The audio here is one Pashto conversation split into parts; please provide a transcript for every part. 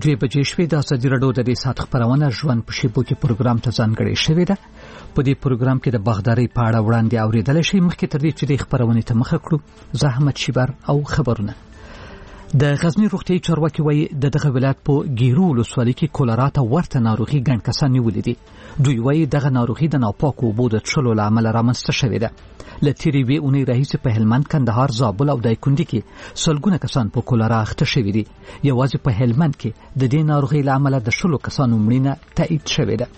2 بجې شوې د ازادي راډیو د دې ساعت خبرونه ژوند په شیبو کې پروګرام ته ځانګړی شوې ده. په دې پروګرام کې د باغداري په اړه وړاندې اوریدل شي. مخکې تر دې چې د خبرونه ته مخه کړو زحمت شیبر او خبرونه. د غزنی روغتي چارواکي وایي دغه ولایت په ګیرو ولسوالۍ کې کولرا ته ورته ناروغي ګڼ کسان نیولې دي. دوی وایي دغه ناروغي د ناپاکو اوبو د څښلو له امله رامنځته شوې ده. له تیرې وې اونۍ راهیسې په هلمند، کندهار، زابل او دایکنډي کې سلګونه کسان په کولرا اخته شوي دي. یوازې په هلمند کې د دې ناروغۍ له امله د 10 کسانو مړینه تایید شوې ده.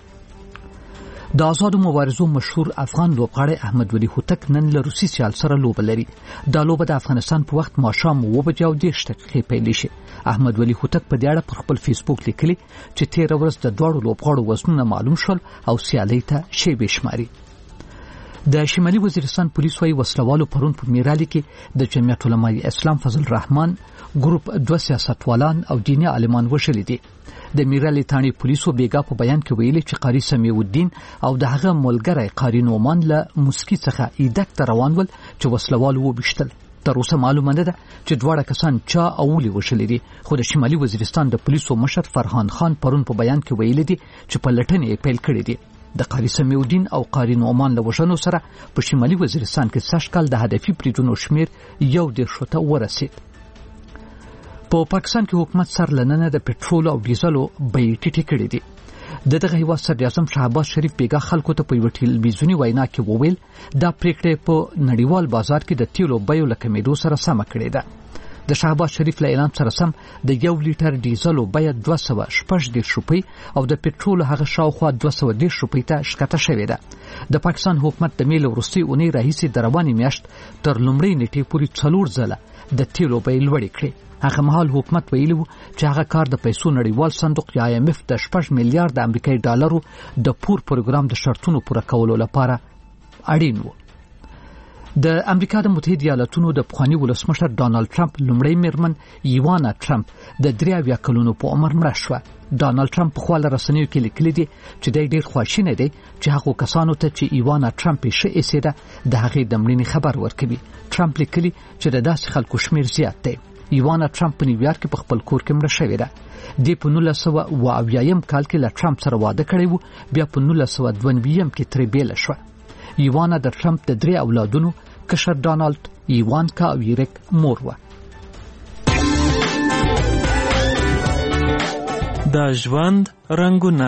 د آزادو مبارزو مشهور افغان لوبغاړی احمد ولي هوتک نن له روسي سیال سره لوبه لري. دا لوبه د افغانستان په وخت ماښام 9:30 پیل شي. احمد ولي هوتک په دې اړه پر خپل فیسبوک لیکلي چې 13 ورځ د دوړو لوبغاړو وزنونه معلوم شول او سیالۍ ته شیبې شماري. د شمالي وزیرستان پولیس وايي وسلوالو پرون په میرالي کې د جمعیت علماء اسلام فضل الرحمن ګروپ 2 سیاستوالان او دیني عالمان وشلي دي. د میرالي تانی پولیسو بیګا په بیان کې ویلي چې قاری سمیع الدین او دغه ملګری قاری نومان له مسکی څخه ایدک ته روان ول چې وسلوالو وبشتل. تر اوسه معلومه نه ده چې دواړه کسان چا اولی وشلي دي. خو د شمالي وزیرستان د پولیسو مشر فرحان خان پرون په بیان کې ویلي دي چې په لټنې پیل کړې دي. د قاری سمیع الدین او قاری نومان له وژنو سره په شمالي وزیرستان کې سږکال د هدفي بریدونو شمیر 1.10 ته ورسید. په پاکستان کې حکومت سر لننه د پټرول او ډیزلو بیې ټیټې کړې دي. دغه هیواد صدر اعظم شهباز شریف بیګا خلکو ته په یو ټلویزیونی وینا کې وویل دا پریکړه په نړیوال بازار کې د تیلو بیو له کمیدو سره سم کړې ده. د شهباز شریف له اعلان سره سم د 1 لیټر ډیزلو بیه 216 روپۍ او د پټرول هغه شاوخوا 210 روپۍ ته ښکته شوې ده. د پاکستان حکومت د میل وروستي اونۍ راهیسې د روانې میاشت تر لومړۍ نیټې پورې 4 ځله د تیلو بیې لوړې کړې. هغه مهال حکومت ویلي و چې هغه کار د پیسو نړیوال صندوق یا IMF د 6 میلیارډ امریکایي ډالرو د پور پروګرام د شرطونو پوره کولو لپاره اړین و. د امریکا د متحده ایالاتونو د پخوانی ولسمشر ډانلډ ټرمپ لومړی میرمن ایوانا ټرمپ د 83 کلونو په عمر مړه شوه. ډانلډ ټرمپ په خپل رسنیو کې لیکلي دي چې ډېر خواشینی دی چې هغه کسانو ته چې ایوانا ټرمپ یې اسیده د هغې د مړینې خبر ورکوي. ټرمپ لیکلي چې د داسې خلکو شمیر زیات دی. ایوانا ټرمپ په نیویارک کې په خپل کور کې مړه شوې ده. د 1980 کال کې له ټرمپ سره واده کړی و، بیا په 1992 کې ترې بیل شو. ایوانا د ټرمپ د 3 اولادونو کشر ډانلډ، ایوانکا او ایریک مور و. د ژوند رنگونه.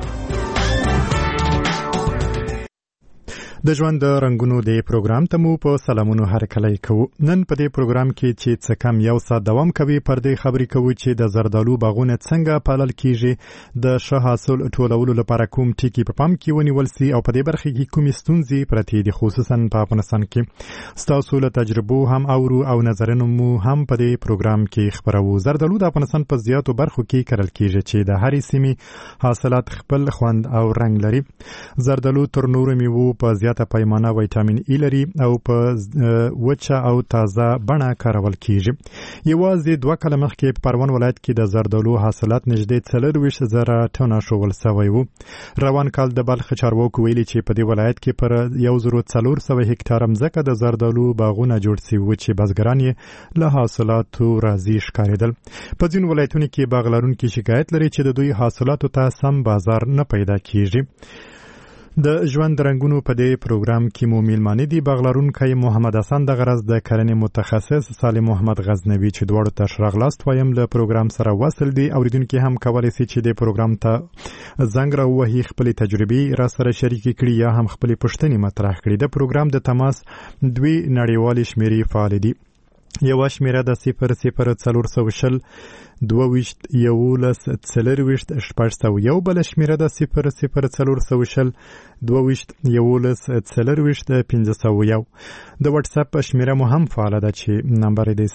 د ژوند د رنگونو د پروګرام ته مو په سلامونو هرکلی کوو. نن په دې پروګرام کې چې څه کم یو ساعت دوام کوي پر دې خبرې کوو چې د زردالو باغونه څنګه پالل کیږي، د ښه حاصل ټولولو لپاره کوم ټکي په پام کې ونیول سي او په دې برخه کې کومې ستونزې پرتې دي، خصوصا په افغانستان کې. ستاسو له تجربو هم اورو او نظرونه مو هم په دې پروګرام کې خبرو. زردالو د افغانستان په زیاتو برخو کې کرل کیږي چې د هرې سیمې حاصلات خپل خوند او رنگ لري. زردالو تر نورو میوو په ته پیمانه ویټامین ای لري او په وچه او تازه بڼه کارول کیږي. یوازې 2 کاله مخکې په پروان ولایت کې د زردالو حاصلات نږدې 40,000 ټنه شول سوی وو. روان کال د بلخ چارواکو ویلي چې په دې ولایت کې پر 1,400 هکتار ځمکه د زردالو باغونه جوړ شوي وو چې بزګران یې له حاصلاتو راضي ښکارېدل. په ځینو ولایتونو کې باغ لرونکي شکایت لري چې د دوی حاصلاتو ته سم بازار نه پیدا کیږي. د ژوند رنگونو په دې پروګرام کې مو میلمانه دي باغلرونکی محمد حسن د غرض د کرنې متخصص سالم محمد غزنوي چې دواړو ته ښراغلاست وایم. له پروګرام سره وصل دي اوریدونکو هم کولی شي چې د پروګرام ته زنګ راوهي، خپل تجربې را سره شریک کړي یا هم خپل پوښتنې مطرح کړي. د پروګرام د تماس 2 نړیوالې شمیرې فعال دي. یو شمیره د 0040 22 11 40 شپږ، بل شمیره د 0040 22 11 40 501. د واتس اپ شمیره مو هم فعال ده چې نمبر دی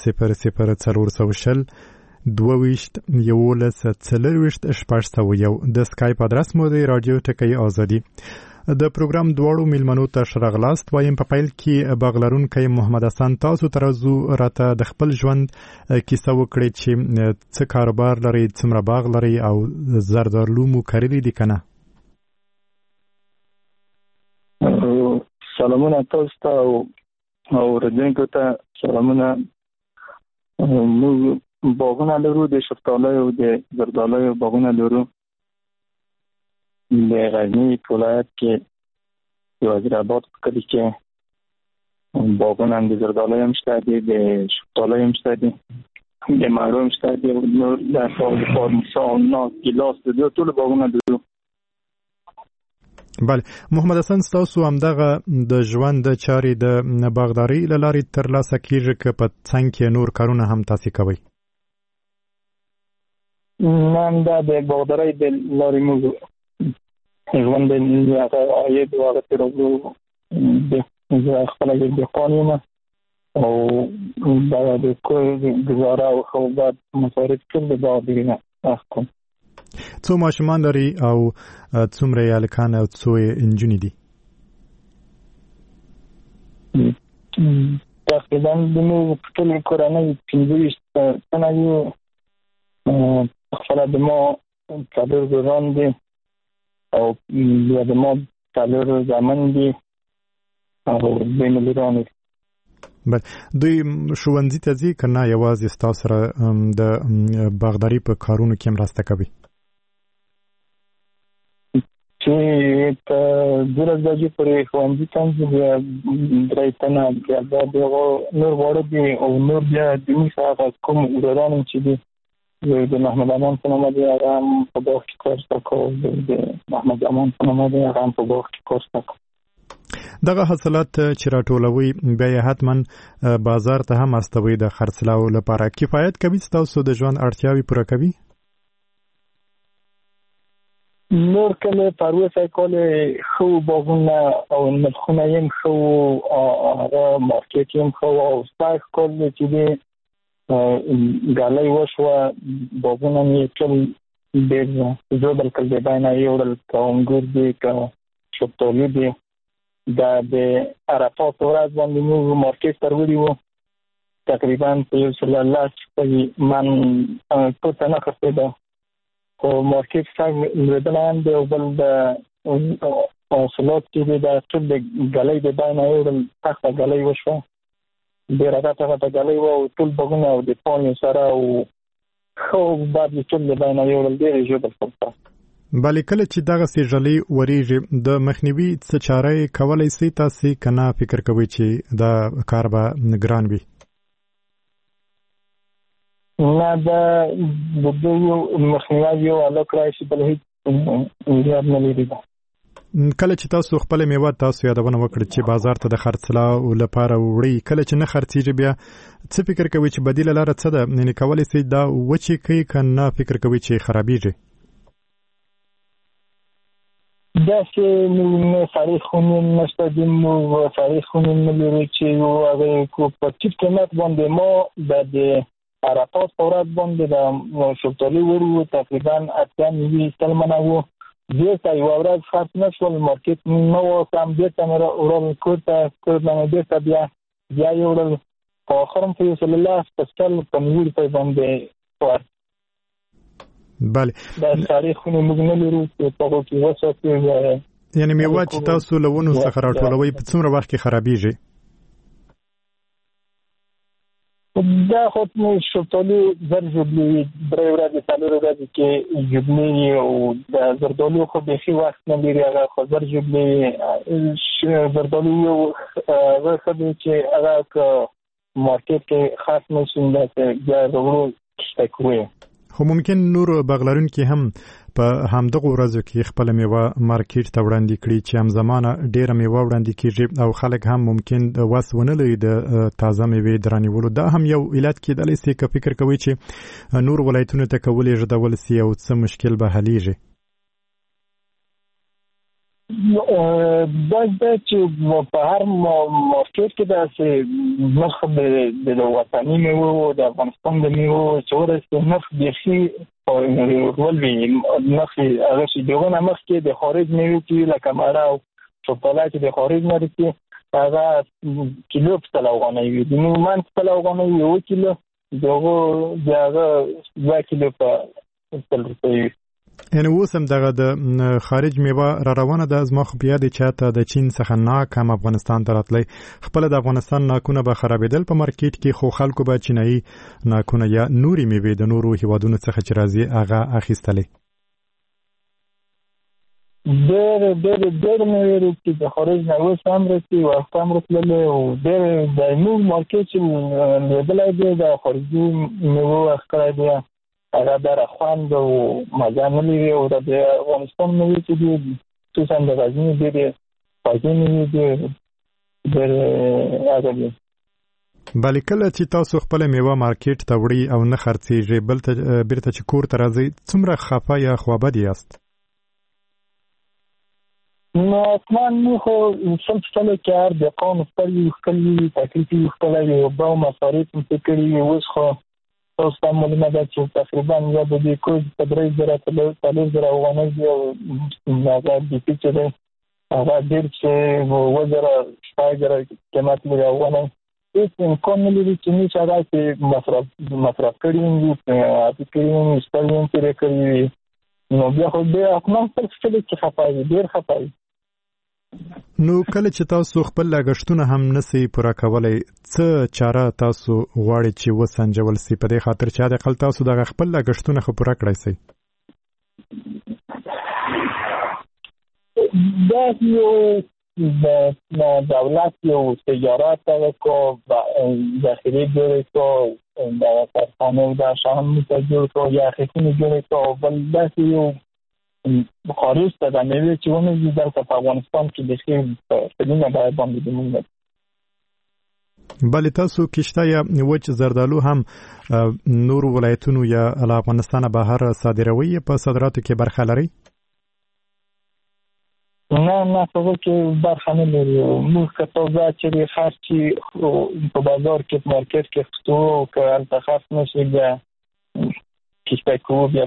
0040 22 11 40 شپږ. د سکایپ ادرس مو دی رادیو ټکی آزادي. د پروګرام دواړو میلمنو ته ښراغلاست وایم. په پیل کې باغلرونکی محمد حسن تاسو ترازو راته د خپل ژوند کیسه وکړئ چې څه کاروبار لرئ، څومره باغ لرئ او زردالو مو کرلي دي کنه؟ سلامونه تاسو ته او اوریدونکو ته سلامونه. موږ باغونه لرو، د شفتالیو او د زردالیو باغونه لرو. د غزنی ولایت کې د وزیرآباد په کلي کې باغونه د زردالیو هم شته دي، د شفتالیو هم شته دي، د مڼو هم شته دي، نور د پارمیسا او ناز ګیلاس د ټولو باغونه لرو. بله محمد حسن، ستاسو همدغه د ژوند د چارې د باغدارۍ له لارې ترلاسه کیږي که په څنګ کې نور کارونه هم تاسې کوئ؟ نن دا د باغدارۍ د لارې موږ ژوند د هغه عاید او هغه تیرولو زه خپله دهقان یم او دا د کور ګزاره او خوبات مصارف ټول د باغدارۍ نه اخلم. څو ماشومان لري او څومره یې هلکان او څو یې نجونې دي؟ تقریبا زموږ په ټولې کورنۍ 25 تنه یو. خپله د ما 4 وران دي او بیا د ما 4 زامن دي او 2 مليان دي. بله دوی ښوونځي ته ځي که نه یوازې ستاسو سره د باغدارۍ په کارونو کې مرسته کوي؟ چې په 12 بجې پورې ښوونځي ته ځي، بیا 3 تنه بیا د نور واړه دي او نور بیا د موږ هغه کوم وران چې دي د محمد امان په نامه دی، هغه هم په باغ کې کار زده کوي. د محمد امان په نامه دی، هغه هم په باغ کې کار زده کوي. دغه حاصلات چې راټولوي بیا یې حتما بازار ته هم استوي د خرڅلاو لپاره. کفایت کوي؟ ستاسو د ژوند اړتیاوې پوره کوي؟ نور کله پروسه کوله خو باغونه او نرخونه یې خو هغه مارکیټ یې خو او سپایک کوله چې دی غالۍ وشوه باغونه یې ټول ډېر زه بلکې د باندې یو ډول انګور دي که شفتالو دي. دا د عرفات ورځ باندې موږ مارکیټ ته وړي وو، تقریبا په 100 من پورته نه خرڅېده خو مارکیټ څنګه لري د بل د حاصلات چې د ټول د غلۍ د باندې یو ډول تخته غلۍ وشوه، ډېر راته غلۍ وو ټول باغونه او د پانی سره او خو بعد ټول د باندې یو ډول ډېر ژوبل کړه. بلې کله چې دغه سیژلې وریږي د مخنیوي څه چاره کولای شي تاسو کنه فکر کوئ چې دا کار به ګران وي؟ نه دا د یو مخنیوي یو علاقه راشي بل هیڅ نه لري. کله چې تاسو خپل میوه تاسو یادونه وکړه چې بازار ته د خرڅلاو لپاره وړي، کله چې نه خرڅېږي بیا څه فکر کوئ چې بدیله لاره څه ده؟ یعنې کولای شي دا وچې کوي که نه فکر کوئ چې خرابېږي؟ داسې نو تاریخونه نشته دي، نو تاریخونه نه لري چې هغه کو په ټیټ قیمت باندې ما د عرفات ورځ باندې د شفتالو ورو تقریبا 8 سلمانه وو. بیرته یو ورځ خرڅ نشول، مارکیټ نه و کم، بیرته مې ورول کوته بیرته بیا یو ډول په آخرم په رسول الله سپیشل په 90 روپۍ باندې ور. بله دا تاریخونه موږ نه لرو چې په هغو کې وساتو. یعنې میوه چې تاسو له ونو څخه راټولوئ په څومره وخت کې خرابېږي؟ دا خو شفتالو زر جوبلي 3 ورځې 4 ورځې کې جوبلي او د زردالو خو بېخي وخت نه لري، هغه خو زر جوبلي زردالو یو هغه ښه دی چې هغه که مارکیټ کې خاص نه شي داسې بیا وروړو شته کوي. خو ممکن نور باغلرونکي هم په همدغه ورځو کې خپل میوه مارکیټ ته وړاندې کړي چې همزمانه ډېره میوه وړاندې کېږي او خلک هم ممکن وس ونه لري د تازه میوې د رانیولو. دا هم یو علت کېدلی شي که فکر کوئ چې نور ولایتونو ته که ولېږدول شي او څه مشکل به حلیږي؟ دا چې په هر مارکیټ کې داسې نرخ د وطني میوو د افغانستان د میوو چې ورسې نرخ بیخي ولوي، نرخ هغه چې دغه نه مخکې د خارج میوې کې لکه مڼه او شفتاله چې د خارج نه راځي هغه کیلو په 3 افغانۍ وي، د من په 3 افغانۍ 1 کیلو دغه 2 کیلو په 3 روپۍ. ان اوسم دغه د خارج میوه را روانه ده از ما خو بیا د چاته د چین څخه ناکام افغانستان ته راتلی خپل د افغانستان ناکونه به خرابېدل په مارکیټ کې خو خلکو به چینایي ناکونه یا نوري میوه د نورو هیوادونو څخه چې راځي هغه اخیستلې ډېر میوه چې د خارج نه اوس هم راځي او هم راتللی او ډېر د موږ مارکیټ چې لیدلی دی د خارجي میوه ښکلی دی هغه در خوند او مزه نه لري او د افغانستان میوې چې دي خصوصا د غزني ډېرې خوږې میوې دي ډېر هغه دي بلې کله چې تاسو خپل میوه مارکیټ ته وړئ او نه خرڅېږي بیرته چې کور ته راځئ څومره خفه یا خوابد یاست نو اطمان مو خو سلسله کې هر دقان سترګې ښکلي تکلیفي ښکلی او به مصارف هم څه کړي اوس خو تاسو ته معلومه ده چې تقریبا یا د دې کوز په 3,000 افغانۍ دي او هغه د چې دی هغه ډېر چې 2,000 قیمت لري افغانۍ هېڅ امکان نه لري چې موږ هغه چې مصرف کړي وي عادي کړي وي سترګې هم تېرې کړي وي نو بیا خو ډېر اطمان سلسله کې خفه وي ډېر خفه وي نو کله چې تاسو خپل لګښتونه هم نسئ پوره کولی څه چاره تاسو غواړئ چې وسنجول سي په دې خاطر چې حداقل تاسو دغه خپل لګښتونه خو پوره کړی سئ دا یو د دولت یو تجارت کو داخلي جوړې کو د کارخانو د شاهنامه جوړ کو یا خېټونه جوړې کو بل داسې یو خارج ته د میوې چې ونې دلته په افغانستان کې د ښې په دینه باید باندې د مونږ بلې تاسو کشته یا وچ زردالو هم نور ولایتونو یا افغانستان بهر صادروي په صادراتو کې برخه لري نه په کې برخه نه لري موږ که تازه چې خرچي په بازار کې په مارکیټ کې خطو که هلته خرڅ نشي بیا کشته کوو بیا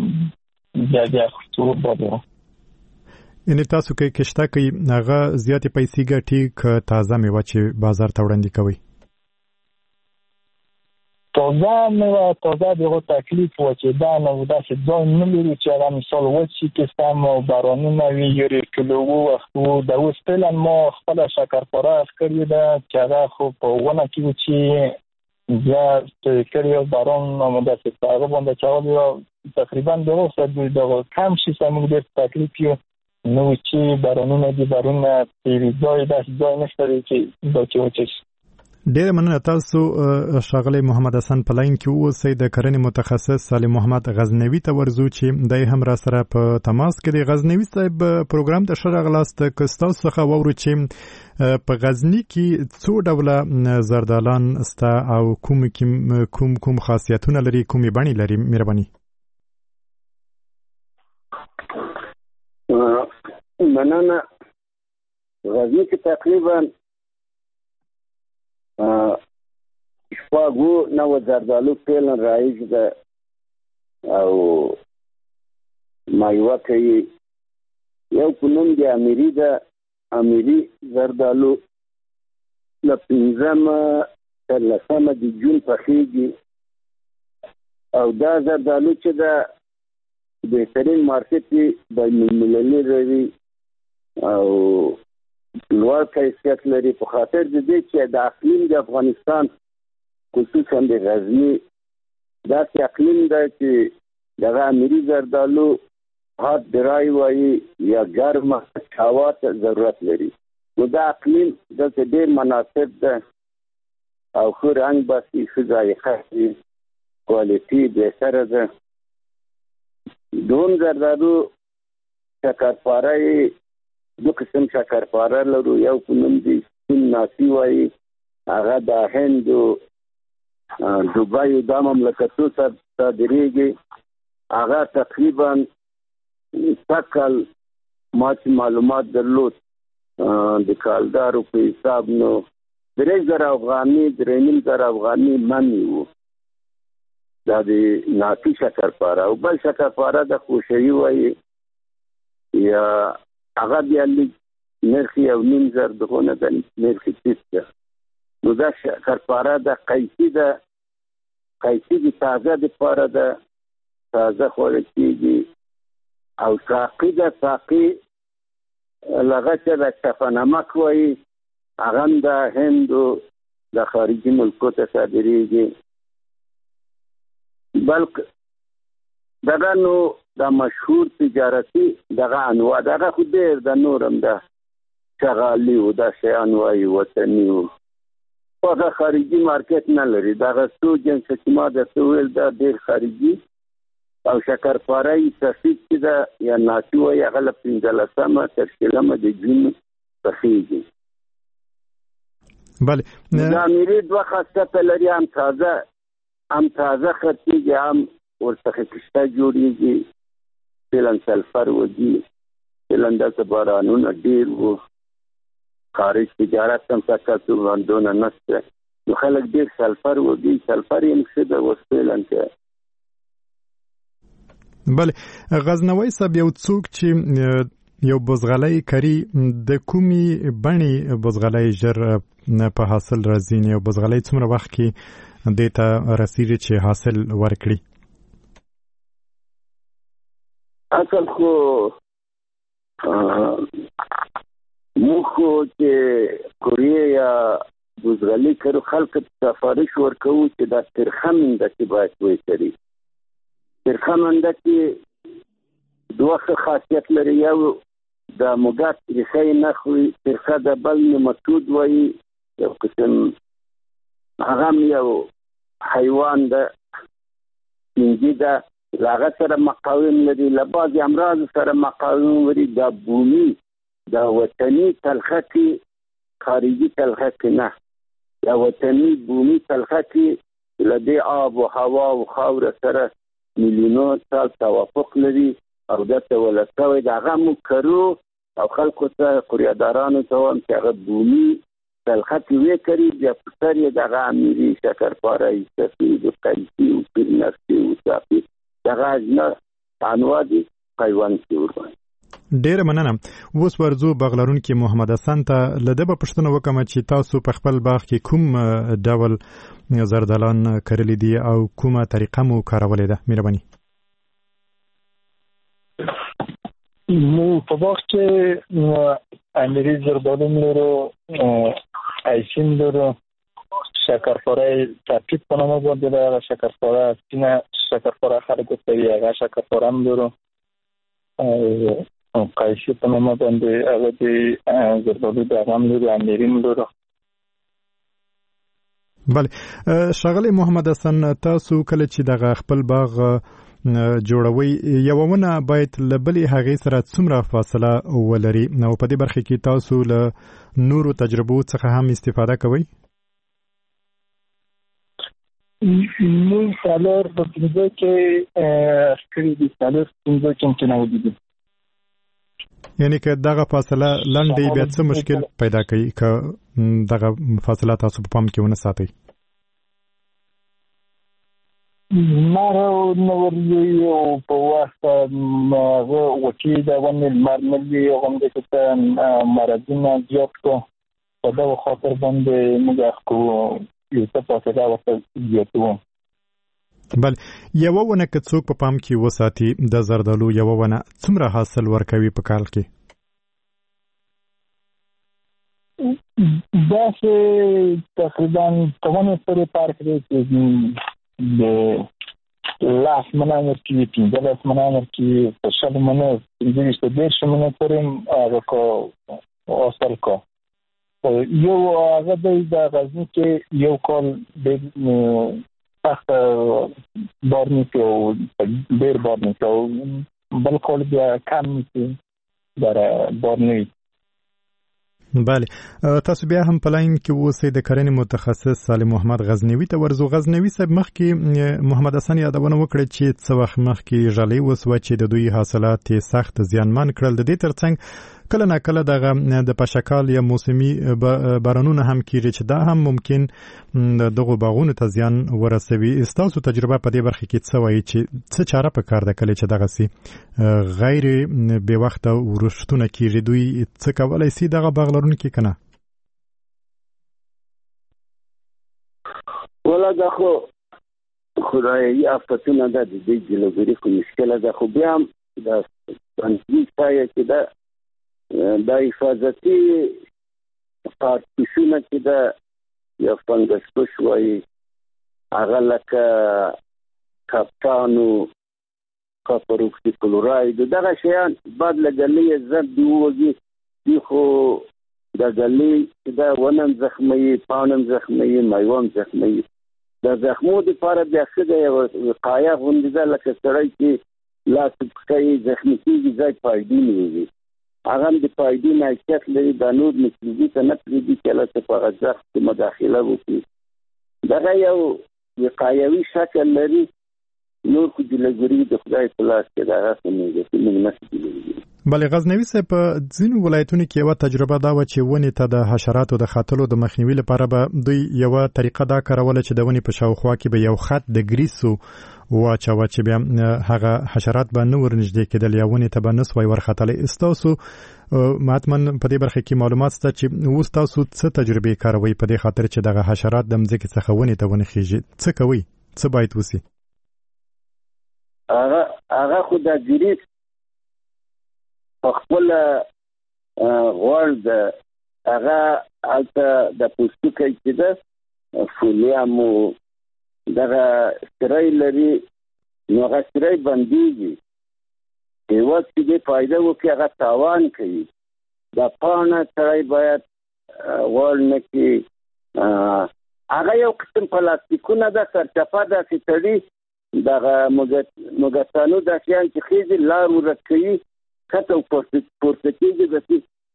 خطو بادو یعنی تاسو کې کشته کوي هغه زیاتې پیسې ګټي که تازه میوه چې بازار ته وړاندې کوي تازه میوه تازه دغه تکلیف و چې دا نه داسې ځای نه لري چې هغه مثال وچې کیسته او بارانونه وي یورې کیلو وختو د اوس فعلا ما خپله شکرپاره کړې ده چې هغه خو په ونه کې و چې بیا کړی او باران نو داسې هغه باندې چاودي تقریبا دغه کم شي زموږ ډېر تکلیف یو نو چې بارانونه دي بارانونه تیرې ځای داسې ځای نشته دی چې دا چې وچې شي ډېر مننه تاسو ښاغلی محمد حسن په لاین کې اوسئ د کرنې متخصص سالم محمد غزنوي ته ورځو چې دی هم را سره په تماس کې دی غزنوي صاحب پروګرام ته ښه راغلاست که ستاسو څخه واورو چې په غزني کې څو ډوله زردالان سته او کوم خاصیتونه لري کومې بڼې لري مهرباني مننه غزني کې تقریبا شپږو نوع زردالو فعلا رایج ده او مایوه کوي یو په نوم د امیري ده امیري زردالو له 15 تر 10 د جون پخېږي او دا زردالو چې ده بهترین مارکیټ کې بین‌المللي لري او لوړ کیفیت لري په خاطر د دې چې د اقلیم د افغانستان خصوصا د غزني دا اقلیم ده چې دغه امیري زردالو هات ډرای وایي یا ګرمه هوا ته ضرورت لري نو دا اقلیم دلته ډېر مناسب ده او ښه رنګ باسي ښه ذایقه لري کوالټي بهتره ده دوم زردالو شکرپاره دو قسم شکرپاره لرو یو په نوم دی سپین ناسي وایي هغه د هند او دوبۍ دا مملکتو ته صادریږي هغه تقریبا سکل ما چې معلومات درلود د کالدارو په حساب نو 3,000 افغاني 3,500 افغاني منی وو دا د ناسي شکرپاره او بل شکرپاره د خوشوي وایي یا هغه بیا لږ نرخ یو 9,000 دغونه د نرخ ټیټ ده نو دا شکرپاره د قیسي د تازه دپاره ده تازه خوړل کېږي او ساقي د ساقي لغه چې د شفنمک وایي هغه د هندو د خارجي ملکو ته صادریږي. بلکې دغه نو د مشهور تجارتي دغه انواع دغه خو ډېر د نورم د شغالي او د شیان وایي وطني او هغه خارجي مارکیټ نه لري. دغه څو جنس چې ما درته ویل دا ډېر خارجي او شکرپاره سفید چې ده یا ناتي وایي هغه له 15مه تر 16مه د جون پخېږي. بله د امیري دوه خاصیته لري، هم تازه خرڅېږي، هم ورڅخه کشته جوړېږي. فعلا سلفر وږي، فعلا دلته بارانونه ډېر وو، خارج تجارت هم سکه دونه نشته، نو خلک ډېر سلفر وږي. سلفر یې ښه ده اوس فعلا کې. بله غزنوي صاحب یو څوک چې یو بزغلۍ کري د کومي بڼې بزغلۍ ژر په حاصل راځي؟ یو بزغلۍ څومره وخت کې دې ته رسیږي چې حاصل ورکړي؟ اصل خو موږ چې کوریه یا بزغلۍ کرو خلک سفارش ورکوو چې دا ترخه منده کې باید وکړي. ترخه منده کې دوه خاصیت لري، یو د موږک ترخه یې نه خوري، ترخه د بل نمتود وایي، یو قسم هغه یو حیوان ده سپینګي ده، له هغه سره مقاوم لري، له بعضې امراضو سره مقاوم لري. دا بومي دا وطني تلخه کې خارجي تلخه کې نه، دا وطني بومي تلخه کې له دې آب و هوا او خاوره سره میلیونو سال توافق لري او دته ولسوي. د هغه موږ کرو او خلکو ته قریادارانو ته وایم چې هغه بومي تلخه کې وکړي، بیا په سر یې دغه امیري شکرپاره سفید او قیسي او پیرنسي او ساقي دغه اجنه انواع دي حیوان کې ورباندې. ډیره مننه. اوس ورځو بغلرونکي محمد حسن ته له ده به پوښتنه وکړم چې تاسو په خپل باغ کې کوم ډول زردالان کرلی دي او کومه طریقه مو کارولې ده؟ مهرباني. نو په باغ کې امیري زردالو لرو، ایسین لرو، شکرپاره ترکیب په نامه باندې ده، شکرپاره سپینه شکرپاره خلکو ته وایي، هغه شکرپاره هم لرو، قیسی په نامه باندې هغه د زردالو د هغه هم لرو، امیري هم لرو. بله ښاغلی محمد حسن، تاسو کله چې دغه خپل باغ جوړوي یوه ونه باید له بلې هغې سره څومره فاصله ولري او په دې برخه کې تاسو له نورو تجربو څخه هم استفاده کوئ؟ موږ څلور په پنځه کې کړي دي، څلور پنځه کې امکانه ودي. یعنی که دغه فاصله لنډ بیا څه مشکل پیدا کوي که دغه فاصله تاسو په پام کې ونه ساتئ؟ مارو نوري او په وخت هغه وکی دا ونه مرملي او هم د څه مرادونه زیات کو په دا خاطر باندې موږ کو یو څه فاصله وته زیاتو. بل یو ونه که څوک په پام کې وساتي د زردالو یو ونه څومره حاصل ورکوي په کال کې؟ دا چې تقریبا کومه پرې پارک دی د لاس منامر کې 15 منامر کې په شل منه د شمنه پرې هغه کو اصل کو یو هغه د غزنی کې یو کال د تخت بارنی کې او ډیر بارنی کې بل کال بیا کم کې در بارنی. بله تاسو بیا هم په لاین کې اوسئ د کرنې متخصص سالم محمد غزنوي ته ورځو. غزنوي صاحب مخکې محمد حسن یادونه وکړه چې څه وخت مخکې ژالۍ وسوه چې د دوی حاصلات یې سخت زیانمن کړل. د دې ترڅنګ کله ناکله دغه د پشکال یا موسمي بارانونه هم کېږي چې دا هم ممکن دغه باغونو ته زیان ورسوي. ستاسو تجربه په دې برخه کې څه وایي چې څه چاره پکار ده کله چې دغسې غیر بې وخته ورښتونه کېږي؟ دوی څه کولی سي دغه باغ لرونکي که نه؟ ولا دا خو خدایي آفتونه ده، د دې جلوګیري خو مشکله ده، خو بیا هم د پنځه سایه چې دا حفاظتي کارتوسونه چې دا یا فنګس کش وایي هغه لکه کاپټانو کاپر اکسي کلوراید دغه شیان بعد له ګلې ضد دی وږي دی خو د ګلې دا ونم زخمي پانم زخمي مایوم زخمي د زخمو لپاره بیا څه دی وقایه غوندې ده لکه سړی چې لاس پکې زخمي کېږي ځای پایدې نه وي هغه د پایدې نه حیثیت لري د نور مکروبي ته نه پرېږدي چې هلته په هغه زخم کې مداخله وکړي دغه یو وقایوي شکل لري نور خو جلګري د خدای په لاس کې دغه څه موږ نه شي. بلې غزنوي صاحب په ځینو ولایتونو کې یوه تجربه دا وه چې ونې ته د حشراتو د خاتلو د مخنیوي لپاره به دوی یوه طریقه دا کاروله چې د ونې په شاوخوا کې به یو خط د ګریسو واچوه چې بیا هغه حشرات به نه ورنږدې کېدل یا ونې ته به نه سوی ورختلی. ستاسو ماتمن په دې برخه کې معلومات شته چې اوس تاسو څه تجربې کاروئ په دې خاطر چې دغه حشرات د مځکې څخه ونې ته ونه خیږي؟ څه کوئ؟ څه باید وسي؟ هغه خو د ګریس په خپل غوړ د هغه هلته د پوستکي چې ده فولیامو دغه سری لري نو هغه سری بندېږي هېواد چې دې فایده وکړي هغه تاوان کوي دا پاڼه سړی باید غوړ نه کړي هغه یو قسم پلاستیکونه ده سرچپه داسې تړي دغه مګسانو دا شیان چې خېږي لار ورک کوي کته او پورته کېږي داسې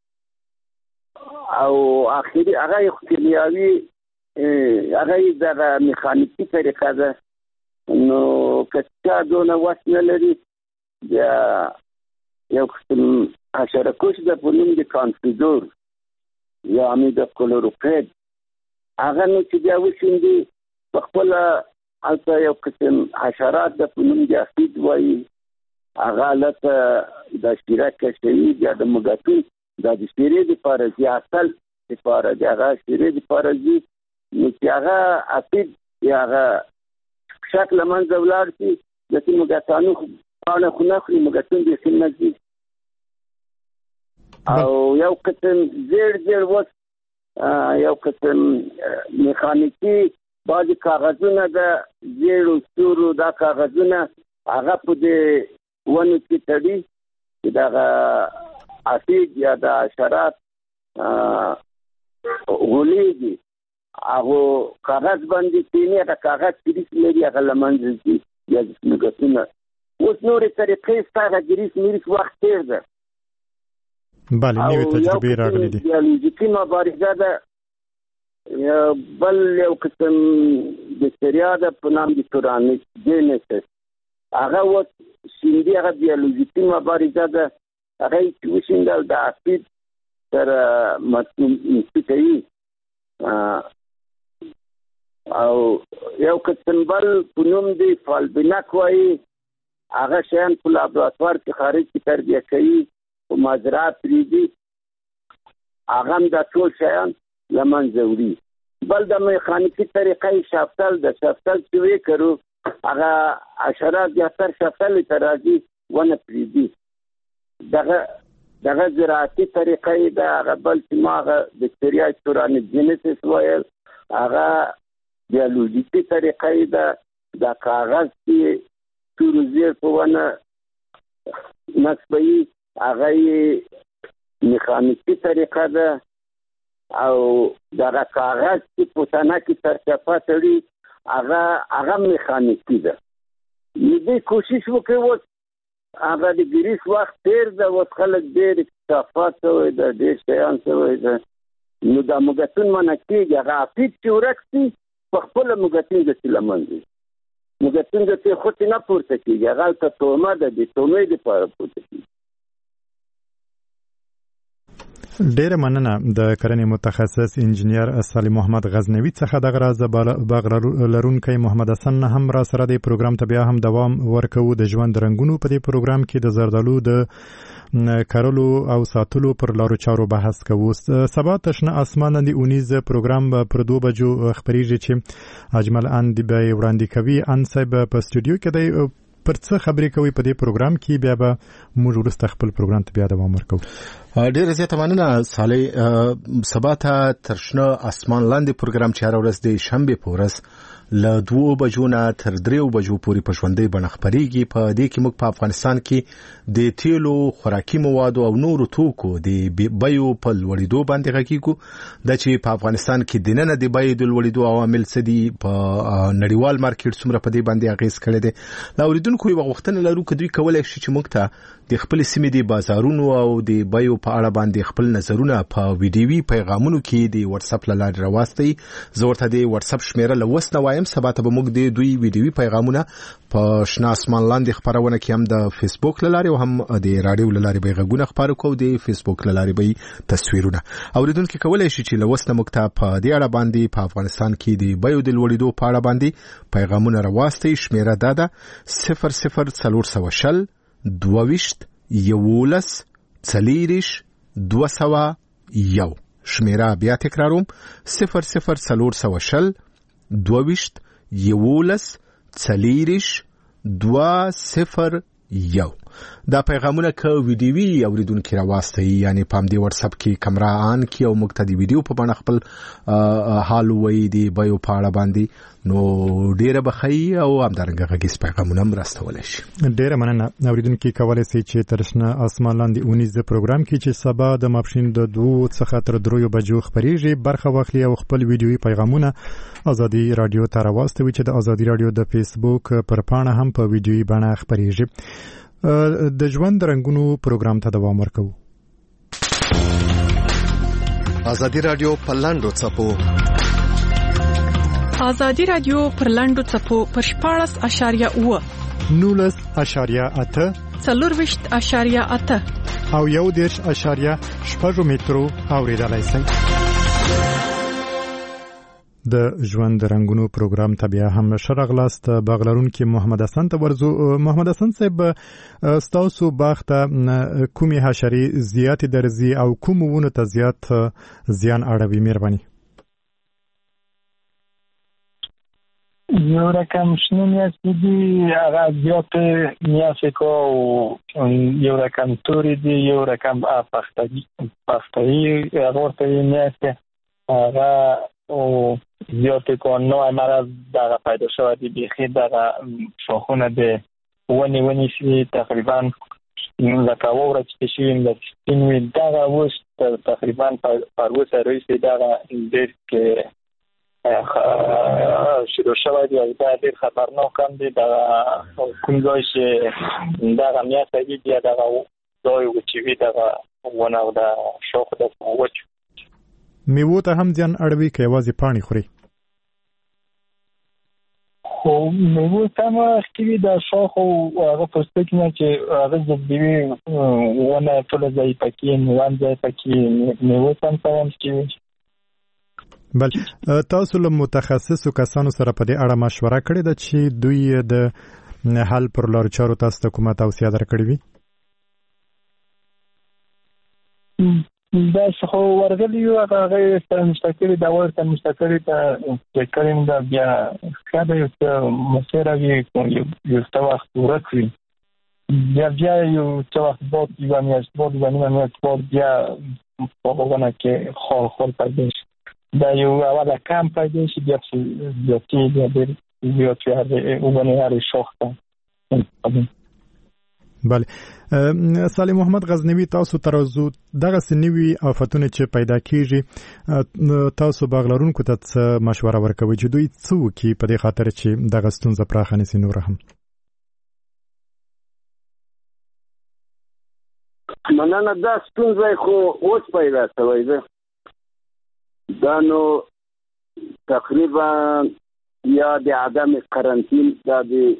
او اخري هغه یو کیمیاوي هغه دغه میخانیکي طریقه ده نو که چا دونه وس نه لري بیا یو قسم حشره کش ده په نوم د کانفیدور یا امید کلوروپید هغه نو چې بیا وشیندي په خپله هلته یو قسم حشرات ده په نوم د افید وایي هغه هلته دا شیره کشوي بیا د مګتون دا د شیرې دپاره ځي اصل دپاره د هغه شیرې دپاره ځي نو چې هغه افید یا هغه شک له منځه ولاړ شي داسې مګتانو پاڼه خو نه خوري مګتون بیخي نه ځي او یو قسم زیړ وس یو قسم میخانیکي بعضې کاغذونه د زیړو ستورو دا کاغذونه هغه په دې ونو کې تړي چې دغه اسید یا د حشرات غولیږي هغه کاغذ باندې کینی هغه کاغذ ګریس لري هغه له منځه ځي یا مګتونه اوس نورې طریقې ستا هغه ګریس میریس وخت تېر ده بله نوې تجربې راغلي دي بیولوژیکي مبارزه ده بل یو قسم بکتریا ده په نام د تورانوجینسس هغه اوس شیندي هغه بیولوژیکي مبارزه ده هغه چې وشیندل د اسید سره مطلوب کوي او یو قسم بل په نوم دی فالبینک وایي هغه شیان په لابراتوار کې خارج کې تربیه کوي په مزرعه پرېږدي هغه هم دا ټول شیان له منځه وړي. بل د میخانیکي طریقې شافتل د شافتل چې ویې کرو هغه حشرات یا تر شافتلې ته راځي ونه پرېږدي دغه زراعتي طریقې ده هغه بل چې ما هغه بکتریا تورانوجینسس ویل هغه بیولوژیکي طریقې ده دا کاغذ چې تورو زیر په ونه نصبوي هغه یې میخانیکي طریقه ده او دغه کاغذ چې په تنه کې سرچپه تړي هغه میخانیکي ده. دې کوشش وکړي اوس هغه د ګریس وخت تېر ده اوس خلک ډېر اکتشافات شوی ده ډېر شیان شوی ده نو دا مګتون منع کېږي هغه افید چې ورک شي په خپله مګتون داسې له منځه مګتون داسې خوټې نه پورته کېږي هغه هلته تومه ده د تومې دپاره پورته کېږي. ډیره مننه د کرنې متخصص انجنیر صالح محمد غزنوي څخه دغه راز باغ لرونکی محمد حسن هم را سره د پروګرام ته بیا هم دوام ورکوو د ژوند رنګونو په دې پروګرام کې د زردالو د کرلو او ساتلو پر لارو چارو بحث کوو. سبا تشنه اسمان د اونیز پروګرام پر 2 بجو خبريږي چې اجمل اند به وړاندې کوي ان صاحب په استودیو کې د پر څه خبرې کوي په دې پروګرام کې بیا به موږ ورسته خپل پروګرام ته بیا دوام ورکوو. ډېر زیاته مننه صالح. سبا ته تر شنه اسمان لاندې پروګرام چې هر ورځ د شنبه په ورځ له 2 بجو نه تر 3 بجو پورې په ژوندۍ بڼه خبريږي. په دې کې موږ په افغانستان کې د تیلو، خوراکي موادو او نورو توکو د بیو په لوړېدو باندې غږیږو. د چې په افغانستان کې د نن د بیو د لوړېدو عوامل څه دي، په نړیوال مارکیټ څومره په دې باندې اغیز کړی دی. لا اوریدونکو یو وختونه لرو چې دوی کولای شي چې موږ ته د خپل سیمې د بازارونو او د بیو په اړه باندې خپل نظرونه په ویډیوي پیغامونو کې د واتس اپ لارې راوستي. زه ورته د واتس اپ شمیره لوسنه وایم. سبا ته به موږ د دوی ویډیوي پیغامونه په شنه اسمان لاندې خبرونه کې هم د فیسبوک لارې او هم د رادیو لارې به غږونه خبرو کوو، د فیسبوک لارې به تصویرونه. اوریدونکو کولای شي چې لوسنه موږ ته په دې اړه باندې په افغانستان کې د بیو د لوړېدو په اړه باندې پیغامونه راوستي. شمیره ده 0040 22 11 40 201. شمیره بیا تکراروم 0040 22 11 40 201. دا پیغامونه که ویډیوي اوریدونکو راوستي، یعنی پام دی واتس اپ کې کیمرا آن کی او موږ ته دی ویډیو په باندې خپل حال وای دی بیو په اړه باندې، نو ډیره بخی او همدارنګه غږیز پیغامونه مرستول شي. ډیره مننه. اوریدونکو کولای شي چې ترشنه اسمان لاندې اونیز پروګرام کې چې سبا د ماپښین د 2 څخه تر 3 بجو خبريږي برخه واخلي او خپل ویډیوي پیغامونه ازادي رادیو ته راوستوي چې د ازادي رادیو د فیسبوک پر پاڼه هم په ویډیوي بڼه خبريږي. د ژوند رنگونو پروګرام ته دوام ورکوو. ازادي رادیو په لاندو چپو ازادي رادیو پر لاندو چپو پر 14.8 19.8 24.8 او 1.8 مترو اوریدلای شئ. د ژوند رنگونو پروګرام ته بیا هم شرغلاست بغلرون کې محمد حسن ته ورزو. محمد حسن صاحب، ستاسو باغ ته کومي حشري زیات درځي او کومونه ته زیات زیان اړوي؟ مهرباني. یو رقم شنو میاستی دی، هغه زیات میاستی که و یو رقم توری دی، یو رقم پختایی غورتی میاستی هغه او زیاتی که نوع مرض دقیقه پیدا شود بیخی دقیقه شاخونه ده ونی شوی تقریبا لکه وورا چی کشویم در سینوی دقیقه وست تقریبا پروس رویسی دقیقه دیر که شروع شود یا دیر خطرناک هم دی دقیقه کنگایش دقیقه میاستی دیا دقیقه دای وچیوی دقیقه ونه ده شاخ ده وچ میوو ته هم ځان اړوي که یوازې پاڼې خوري؟ خو میوو ته هم اخکوي د شاخ او هغه پوستکي نه چې هغه جذبوي ونه ټوله ځای پکې میوان ځای پکې میوو ته هم سوام شوي. بل تاسو له متخصصو کسانو سره په دې اړه مشوره کړې ده چې دوی د حل پر لارو چارو تاسو ته کومه توصیه درکړې وي؟ دا څخه ورغلی هغه مستقلی دا ورته مستقلی ته کړم دا بیا خاله یو مسیره یو څه وخت ورکړي بیا یو څه وخت بعد یو میاشت بعد بیا په وګڼه کې خال پیدا شي. دا یو اوله کم پیدا شي بیا وګڼه هر شاخته. بله. صالح محمد غزنوي، تاسو ترازو دغه سنوي آفتونه چې پیدا کیږي تاسو باغلرونکو ته مشوره ورکوي چې دوی څه وکړي په دې خاطر چې دغه ستونزه پراخه نشي نور هم؟ مننه. دا ستونزه خو اوس پیدا شوی ده، دا نو تقریبا یا د عدم قرنطین دا د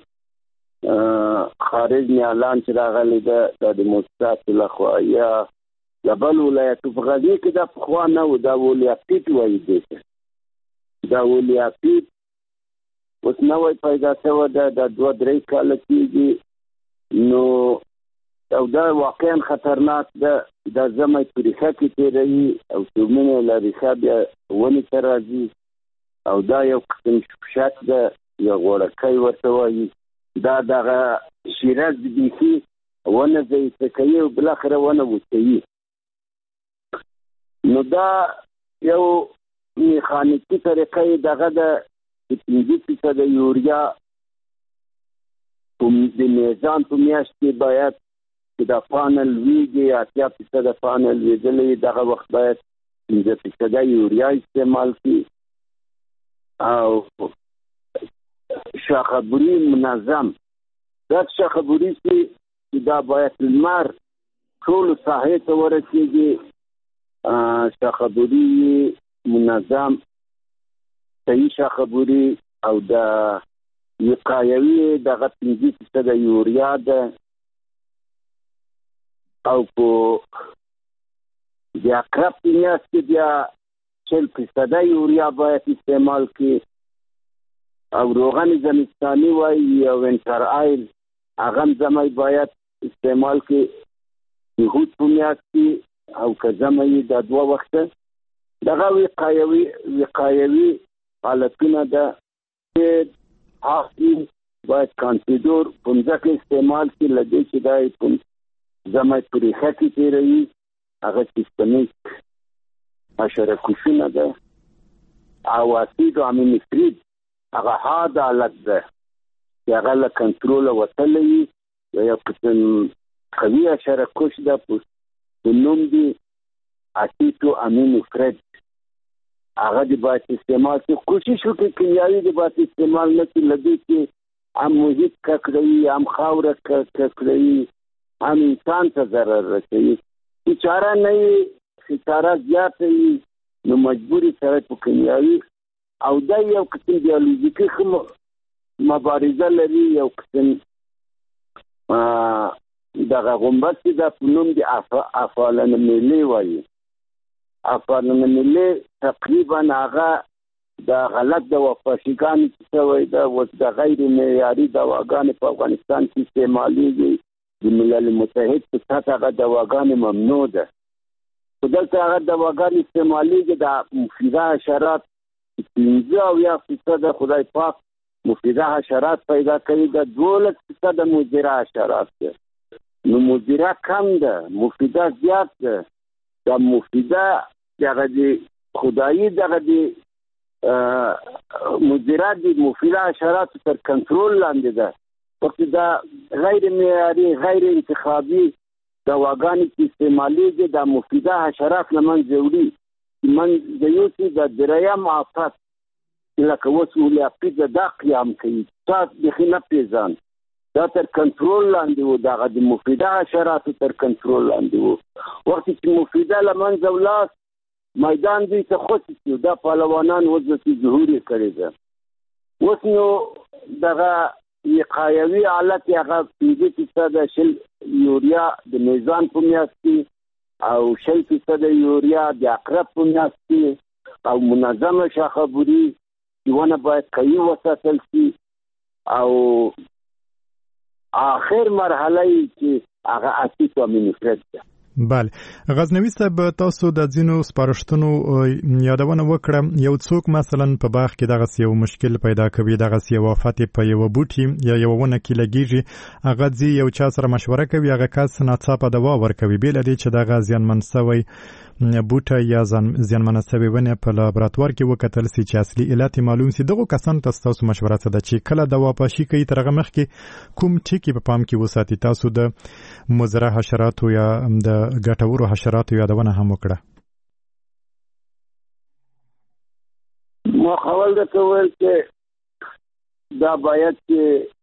خارج نه اعلان چې راغلی ده د موسسات لخوا یا د بل ولایتو په غږی کې د پخوا نه و، دا ولیاپیټ وایي دی، دا ولیاپیټ اوس نوی پیدا شوی ده د 2-3 کاله کېږي. نو او دا واقعا خطرناک ده. دا زمی په ریښه کې تېروي او سومنې له ریښه بیا ونې ته راځي او دا یو قسم شک ده یا غوړکی ورته وایي. دا دغه شیرز بیخي ونه ضعیفه کوي او بالاخره ونه وچوي. نو دا یو میخانیکي طریقه یې دغه د 50% یوریا د میزان په میاشت کې باید چې د پانل ویږي 80% پانل ویدلی دغه وخت باید 50% یوریا استعمال کړي او شاخبوري منظم دا شاخبوري چې دا باید لمر ټول ساحې ته ورسیږي. شاخبوري منظم صحیح شاخبوري او د وقایوي دغه 50% یوریا ده او په د اقرب میاشت کې بیا 40% یوریا باید استعمال کړي او روغن زمستاني وایي یا وینټر آیل هغه زمای باید استعمال کړي. یهود په میاشت کې او که زمای د 2 وخته دغه وقایوي حالتونه ده چې باید کانسیدور په ځکه استعمال کړي لدې چې دا زمای پریخه کې تیروي هغه سیستمیک حشره کشونه ده او اسید امینفرید هغه حاد حالت ده چې هغه له کنټروله وتلی یو قسم قوي حشره کش ده په نوم دی اسیدو امینفرید هغه د باید استعمال کړي. کوشش وکړي کیمیاوي د باید استعمال نه کړي لدې چې هم محیط ککړوي هم خاوره ککړوي هم انسان ته ضرر رسوي. چې چاره نه وي خساره زیاته وي نو مجبوري سره په کیمیاوي او دا یو قسم بیولوژیکي مبارزه لري. یو قسم دغه غومبس چې دا په نوم د افالنملې وایي. افالنملې تقریبا هغه د غلط د وفاشیګانې چې شوی ده اوس د غیر معیاري دواګانې په افغانستان کې استعمالیږي. د ملل متحد په سطح هغه دواګانې ممنوع ده خو دلته هغه دواګانې استعمالیږي د مفیده حشرات 15% خدای پاک مفیده حشرات پیدا کوي د 12% مضره حشرات ده. نو مضره کم ده مفیده زیات ده. د مفیده دغه د خدایي دغه د مضره د مفیده حشرات تر کنټرول لاندې ده. وقت دا غیر معیاري غیر انتخابي دواګانې چې استعمالیږي د مفیده حشرات له منځه وړي. منځ یوسي د دریم آفت لکه اوس ولیاقید دا قیام کوي تا بیخي نه پیژان دا تر کنټرول لاندې و دغه د مفیده حشراتو تر کنټرول لاندې و. وخت چې مفیده له منځه ولاړ میدان دوی ته خوشي شو دا پهلوانان وظیفې ظهور یې کړې ده. اوس نو دغه وقایوي حالت هغه 50% یوریا د میزان په میاشت کې او 60% یوریا د اقرب په میاشت کې او منظمه شاخبوري ونه باید قوي وساتل شي او آخر مرحله چې هغه اسید امینفرید ده. بله غزنوي صاحب تاسو د ځینو سپارښتنو یادونه وکړه یو څوک مثلا په باغ کې دغه یو مشکل پیدا کوي دغه یو آفت په یو بوټي یا یو ونه کې لګیږي هغه ځي یو چا سره مشوره کوي هغه کس ناڅاپه دوا ورکوي بل دې چې دغه زیانمن شوی بوټه یا زیانمن شوی ونه په لابراتوار کې وکتل سي چې اصلي علت معلوم سي دغه کسان تاسو مشوره څه ده چې کله دوا پاشي کوي ترغه مخ کې کوم ټکی په پام کې وساتي تاسو د مضره حشراتو یا د ګټورو حشراتو یادونه هم وکړه. ما خپل د کول چې دا باید چې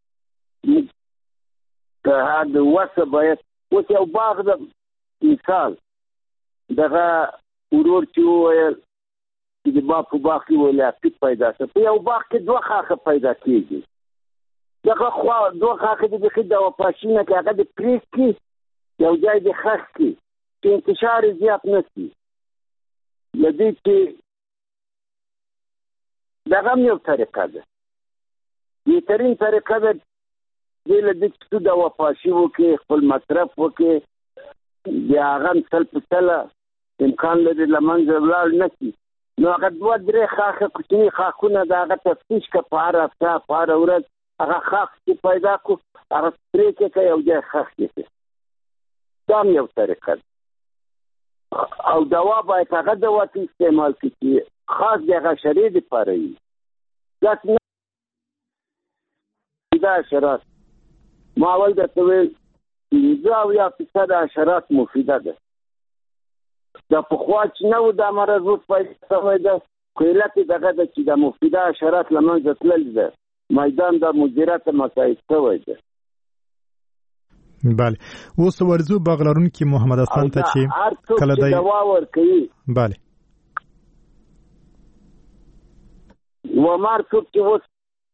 که هغه وسه باید اوس یو باغ د مثال دغه ورور چې وویل چې د باغ په باغ کې ولیاقید پیدا شي په یو باغ کې 2 خاخه پیدا کېږي دغه خوا 2 خاخه د بخې د وپاشینه کې هغه د پریک کې یو ځای د خاخ کې چې انتشار زیات نشي لدې چې دغه یو طریقه ده بهترین طریقه ده دې چې د وپاشي وکړي خپل مصرف وکړي بیا هغه تل په تله امکان لري لمنځه ولاړ نه شي نو هغه 2-3 خاخه کوچني خاخونه د هغه تفتیش که په هر هفته په هر ورځ هغه خاخ چې پیدا کو هغه پرې کې یو ځای خښ کې دا یو طریقه او دوا باید هغه دوا ته استعمال کړي چې خاص د هغه شری لپاره وي دا حشرات ما اول درته ویل 50% حشرات مفیده ده دا پخوا چې نه و دا مرض اوس پیدا شوی ده خو علت یې دغه ده چې د مفیده حشرات له منځه تللي ده میدان د مدیریت مساعد شوی ده. بله اوس ورځو باغ لرونکي محمد حسن ته چې کله دی دوا ورکوي بله ومار څوک چې اوس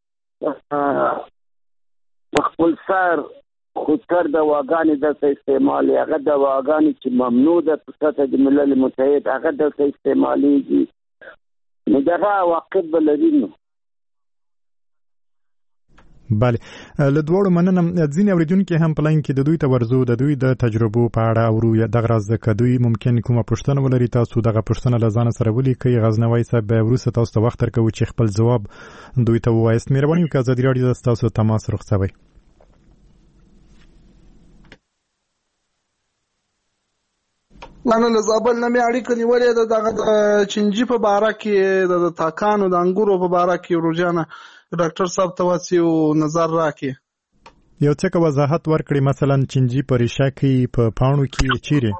خپل سر خودکار دواګانې دلته استعمالي هغه دواګانې چې ممنوع ده په سطح د ملل متحد هغه دلته استعمالیږي نو دغه عواقب به لري نو بله له دواړو مننه. ځینې اورېدونکي هم په لاین کې د دوی ته ورځو د دوی د تجربو په اړه اورو یا دغه راز که دوی ممکن کومه پوښتنه ولري تاسو دغه پوښتنه له ځانه سره ولیکئ. غزنوي صاحب به وروسته تاسو ته وخت درکوو چې خپل ځواب دوی ته ووایاست. مهرباني وکړئ ازادي راډیو ته ستاسو تماس رخصوئ. له زابل نه مې اړیکه نیولې ده دغه چنجي په باره کې د تاکانو د انګورو په باره کې ورجانه ډاکټر صاحب ته واسي او نظر راکې یو څه وضاحت ورکړي مثلا چنجي په ریشه کې په پاڼو کې چیرې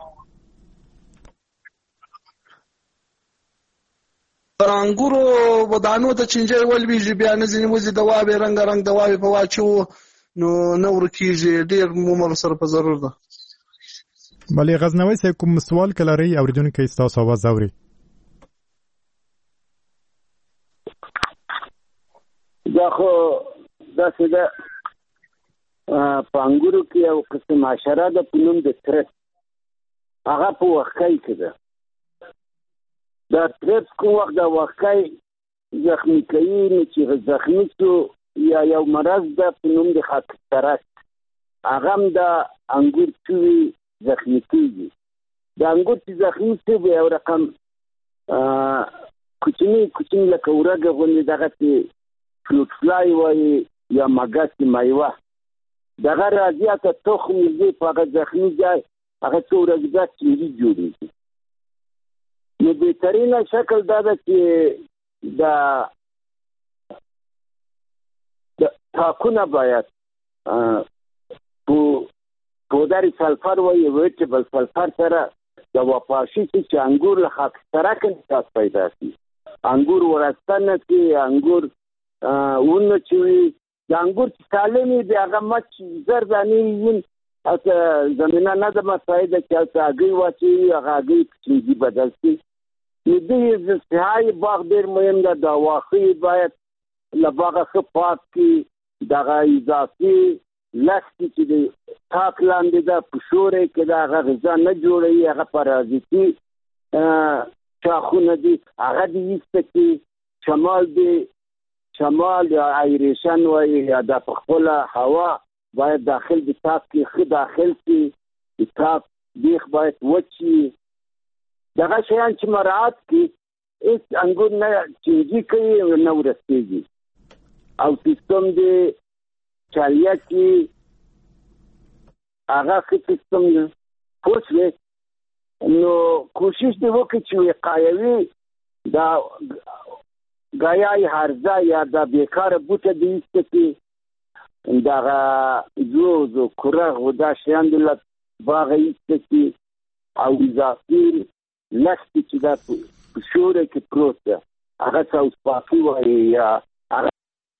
پر انګورو ودانو ته چنجي ولويږي بیا نه ځینې وځي دوا به رنگ دوا به واچو نو نور کېږي ډېر عمر سره په ضرور ده. بله غزنوي صاحب کوم سوال کلري اوریدونکو تاسو आवाज اوري دا خو داسې ده په انګورو کې یو قسم حشره ده په نوم د ترپس هغه په وښکۍ کې ده دا ترپس کوم وخت د وښکۍ زخمي کوي نو چې زخمي شو یا یو مرض ده په نوم د خاکسترک هغه هم د انګور چوي زخمي کېږي د انګور چې زخمي شي به یو رقم کوچني لکه ورږه غوندې دغسې فلوټ فلای وایي یا مګس میوه دغه راځي که تخم یې په هغه زخمي ځای هغه څو ورځې بعد چینجي جوړېږي نو بهترینه شکل دا ده چې د تاکونه باید پودر سلفر وایي ویټیبل سلفر سره د وپاشي چې انګور له خاکسترک انتقاص پیدا شي انګور ورسته نه شي انګور ونه چې وي د انګور چې سالم وي د هغه مچ زر دانې وي زمینه نه ده مساعده چې هلته هګۍ واچوي هغه هګۍ په چینجي بدل شي نو دې صحای باغ ډېر مهم ده د واښه باید له باغه ښه پاک کړي دغه اضافي لښتې چې د تاک لاندې ده په شوری کې ده هغه غذا نه جوړوي هغه پرازیتي شاخونه دي هغه دې ایسته کړي شمال یا ایریشن وایي یا د په خپله هوا باید داخل د تاک کې ښه داخل کړي د تاک بیخ باید وچ وي دغه شیان چې مراعات کړي هېڅ انګور نه چینجي کوي نه ورسېږي او سیستم د چالیه کې هغه ښه سیستم پوه شوې نو کوشش دې وکړي چې وقایوي دا ګایای هرزه یا دا بیکاره بوټه دې ایسته کړي دغه زوز و کرغ و دا شیان دې له باغه ایسته کړي او اضافي لښتې چې دا په شوره کې پروت ده هغه سوسپاکي وایي یا هغه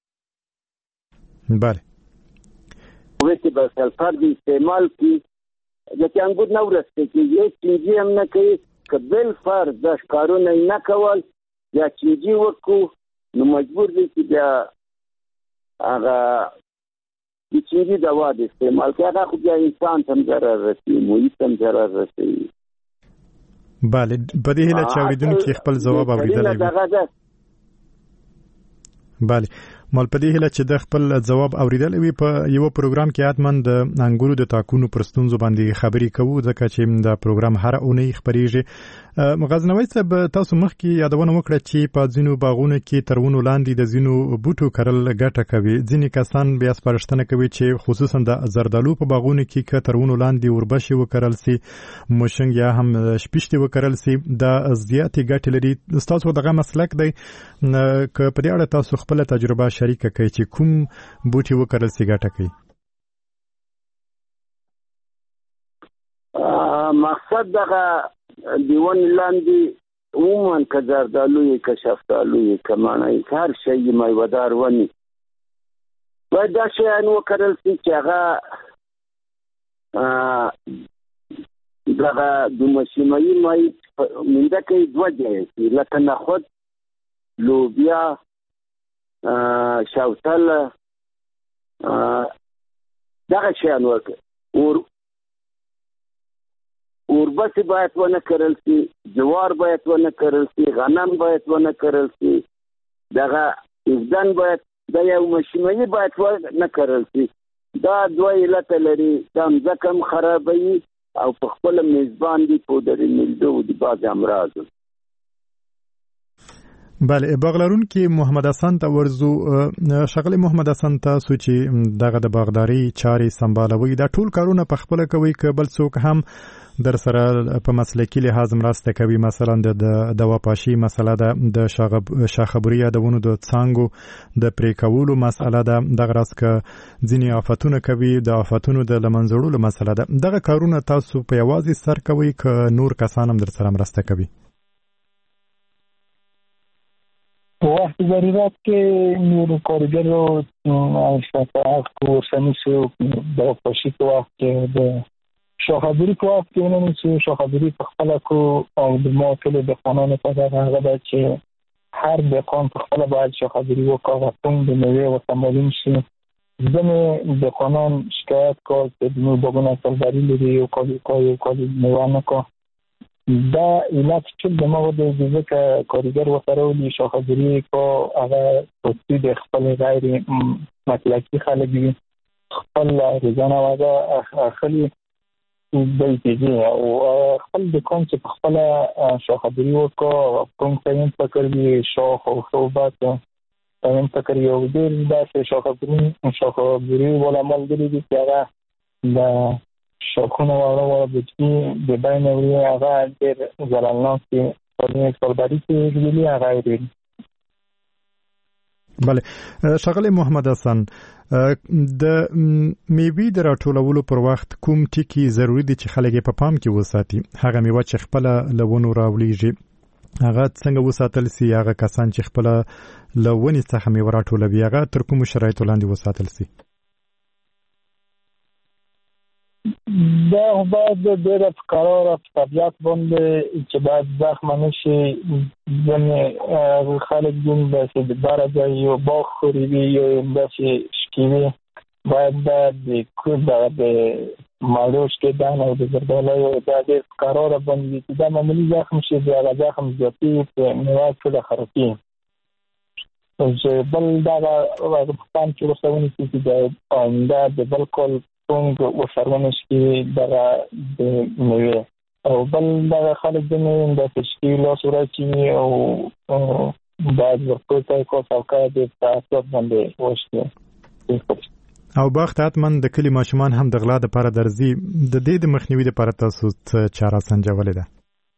بله ویټیبل سلفر دې استعمال کړي ځکه انګور نه ورسته کېږي هېڅ چینجي هم نه کوي که بالفرض دا ښکارونه یې نه کول یا چینجي وکړو نو مجبور دی چې بیا هغه د چینجي دوا د استعمال کړي هغه خو بیا انسان ته هم ضرر رسوي محیط ته هم ضرر رسوي. بله په دې هیله چې اورېدونکي خپل ځواب اورېدلی وي. بله مال په دې هله چې د خپل جواب اوریدل وي په یو پروګرام کې اتمن د انګورو د تاکونو پرستونزو باندې خبري کوو ځکه چې دا پروګرام هر اونۍ خبريږي. غزنوي صاحب تاسو مخکې یادونه وکړه چې په ځینو باغونو کې ترونو لاندې د ځینو بوټو کرل ګټه کوي. ځینې کسان بیا سپارښتنه کوي چې خصوصا د زردالو په باغونو کې ک ترونو لاندې وربشي وکړل سي موشنګ یا هم شپشتي وکړل سي دا زیاتې ګټه لري. تاسو دغه مسلک دی ک په دې اړه تاسو خپل تجربه شریک کړئ چې کوم بوټي وکړل سي ګټه کوي. مقصد دغه دیوان لاندې عموما که زردالوی که شفتالوی که معنی هر شی میوه‌دار ونی باید دا شیان وکړل سي چې هغه دغه د مشیمایي مای منده کې دوه ځای سي لکه نخود لوبیا شوتل دغه شیان وکړ اوربسي باید ونه کرل سي جوار باید ونه کرل سي غنم باید ونه کرل سي دغه افدان باید د یو مشیمایي باید ونه کرل سي دا دوه علت لري دا ځکه خرابوي او په خپل میزبان دي پودر میلدو دي باز امراض. بله باغلارون کې محمد حسن ته ورزو شغله محمد حسن تاسو چې دغه د باغداري چاري سمبالوي دا ټول کارونه په خپل کوي ک بل څوک هم در سره په مسلکی لحاظ مرسته کوي مثلا د دواپاشي مسله ده د شاخبري دونو د څنګو د پریکولو مسله ده دغه راس ک ځینی آفاتونه کوي د آفاتونو د لمنځړولو مسله ده دغه کارونه تاسو په یوازې سر کوي ک نور کسان هم در سره مرسته کوي. په وخت ضرورت کې نور کارګرو او شفاعت کورسانی سو د پښې په وخت کې د شاخبري په وخت کې نه چې شاخبري په خپل کو او د موکل د قانون په هغه ده چې هر د قانون په خپل باید شاخبري وکړي په د نوې او تمرین شي ځنه د قانون شکایت کول چې د نو بګونه سرباري لري او کوي نه کو دا علت چې د موږ د ځکه کارګر وسرولي شاخبري کو هغه په د خپل غیر مسلکي خلک دي خپل روزانه واده اخلي بیتیږي او خپل د کوم چې خپل شاخبري وکړو کوم څنګه پکړي شاخ او صوبات څنګه پکړي او د شاخبري ولا مال دي چې هغه د شاخونه ولا د باندې هغه د زلالناک په سرباري کې ویلي هغه دی. بله شغله محمد حسن د میوې د راټولولو پر وخت کوم ټکی ضروری دي چې خلک په پام کې وساتي هغه میوه چې خپل لونو راولېږي هغه څنګه وساتل سي هغه کسان چې خپل لونی څخه میوه راټولوي هغه تر کوم شرایطو لاندې وساتل سي؟ دا باید د قرار طبيعت باندې چې باید زخم نشي ځنه خلک دین د درجه یو باغ خوري یو د شکیوي باید د مالوش کې دا نه د زردالو د قرار باندې چې دا معمولی زخم شي دا زخم ځپي په مواد کې د خرابي چې بل دا پام کې وسونه چې د آینده د بالکل څنګه وسرونه شي دغه د نوې او بل دغه خلک د نوې د تشکیل او سورچي او بعد ورته کو څوکا د تاسو باندې وشته او بختات من د کلی ماشومان هم د غلا د لپاره درځي د دې د مخنیوي لپاره تاسو چاره سنجولې ده؟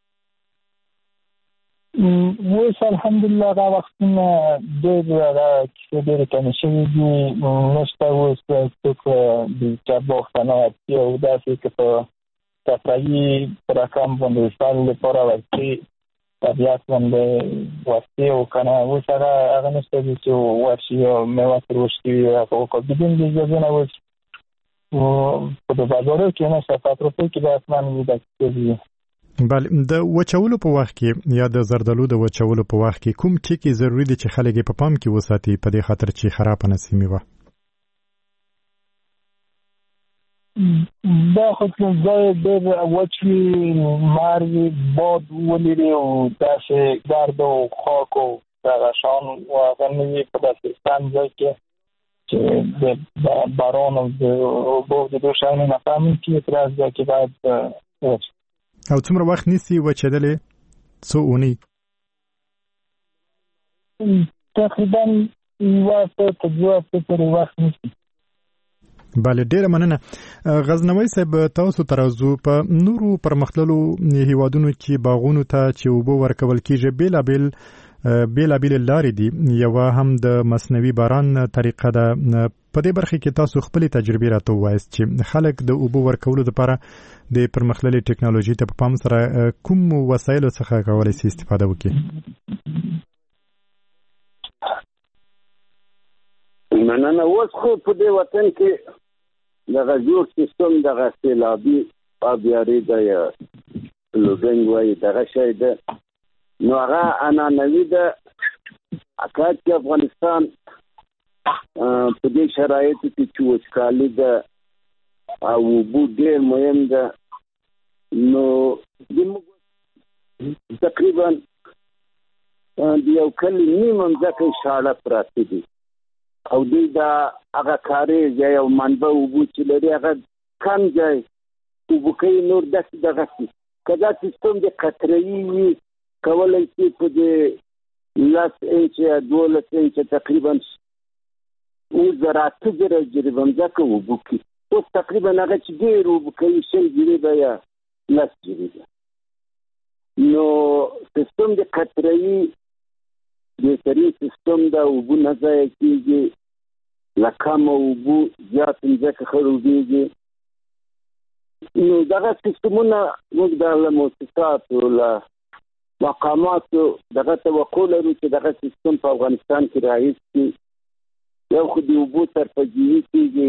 وایي الحمدلله دا وختونه ډېر ډېر کم شوي دي نشته اوس څوک د چابوختانه او داسې که په تفریحي پروګرام باندې سال لپاره ورکړي طبیعت باندې واسطې او که نه اوس هغه نشته دي چې ورشي او میوه ترې وشي هغه وکړو بدون د اجازې نه اوس په بازارو کې نه صفات روپۍ کې به حتما لیده کېږي. بله د وچولو په وخت کې یا د زردالو د وچولو په وخت کې کوم ټکی ضروری دي چې خلک په پام کې وساتي په دې خاطر چې خراب نه شي میوه؟ دا خو ځای ډېر وچوي مار باد ولري او داسې ګرد او خاک او دا شان واغنی په پاکستان کې چې د باران او د اوبو د دوشانو نه پامن کې اعتراض کې باید او څومره وخت نیسي وچېدلې څو اونۍ تقریبا وخت په وخت نیسي. بله ډیره مننه غزنوي صاحب. تاسو ترازو په نورو پرمختللو هیوادونو کې باغونو ته چې اوبه ورکول کیږي بیلابیل لارې دي. یو هم د مصنوعي باران طریقه ده. په دې برخه کې تاسو خپل تجربه راته وایست چې خلک د اوبه ورکولو لپاره د پرمختللي ټکنالوژي ته په پام سره کوم وسایل څخه کولای شي استفاده وکړي؟ مننه. اوس خو په دې وطن کې دغه جوړ سیستم دغه سیلابي آبیاري ده یا لوګنګ وایي دغه شی ده، نو هغه عنعنوي ده. اکاد چې افغانستان په دې شرایطو کې چې وچکالي ده او اوبه ډېر مهم ده، نو تقریبا د یو کلي نیمه مځکه شاړه پراته دي او دوی دا هغه کارېز یا یو منبع اوبه چې لري هغه کم ځای اوبه کوي. نور داسې دغسې که دا سیستم د قطره‌ایي وي کولی شي په د 10 انچه یا 12 انچه تقریبا 18,000 جریبه مځکه اوبه کوي. اوس تقریبا هغه چې ډېر اوبه کوي 6 جریبه یا 10 جریبه. نو سیستم د قطره‌ایي بهترین سیستم ده. اوبه نه ضایع کېږي، له کمه اوبه زیات مځکه خړوبېږي. نو دغه سیستمونه موږ د مؤسساتو له مقاماتو دغه توقع لرو چې دغه سیستم په افغانستان کې رایج شي. یو خو د اوبو سرپرجویي کېږي،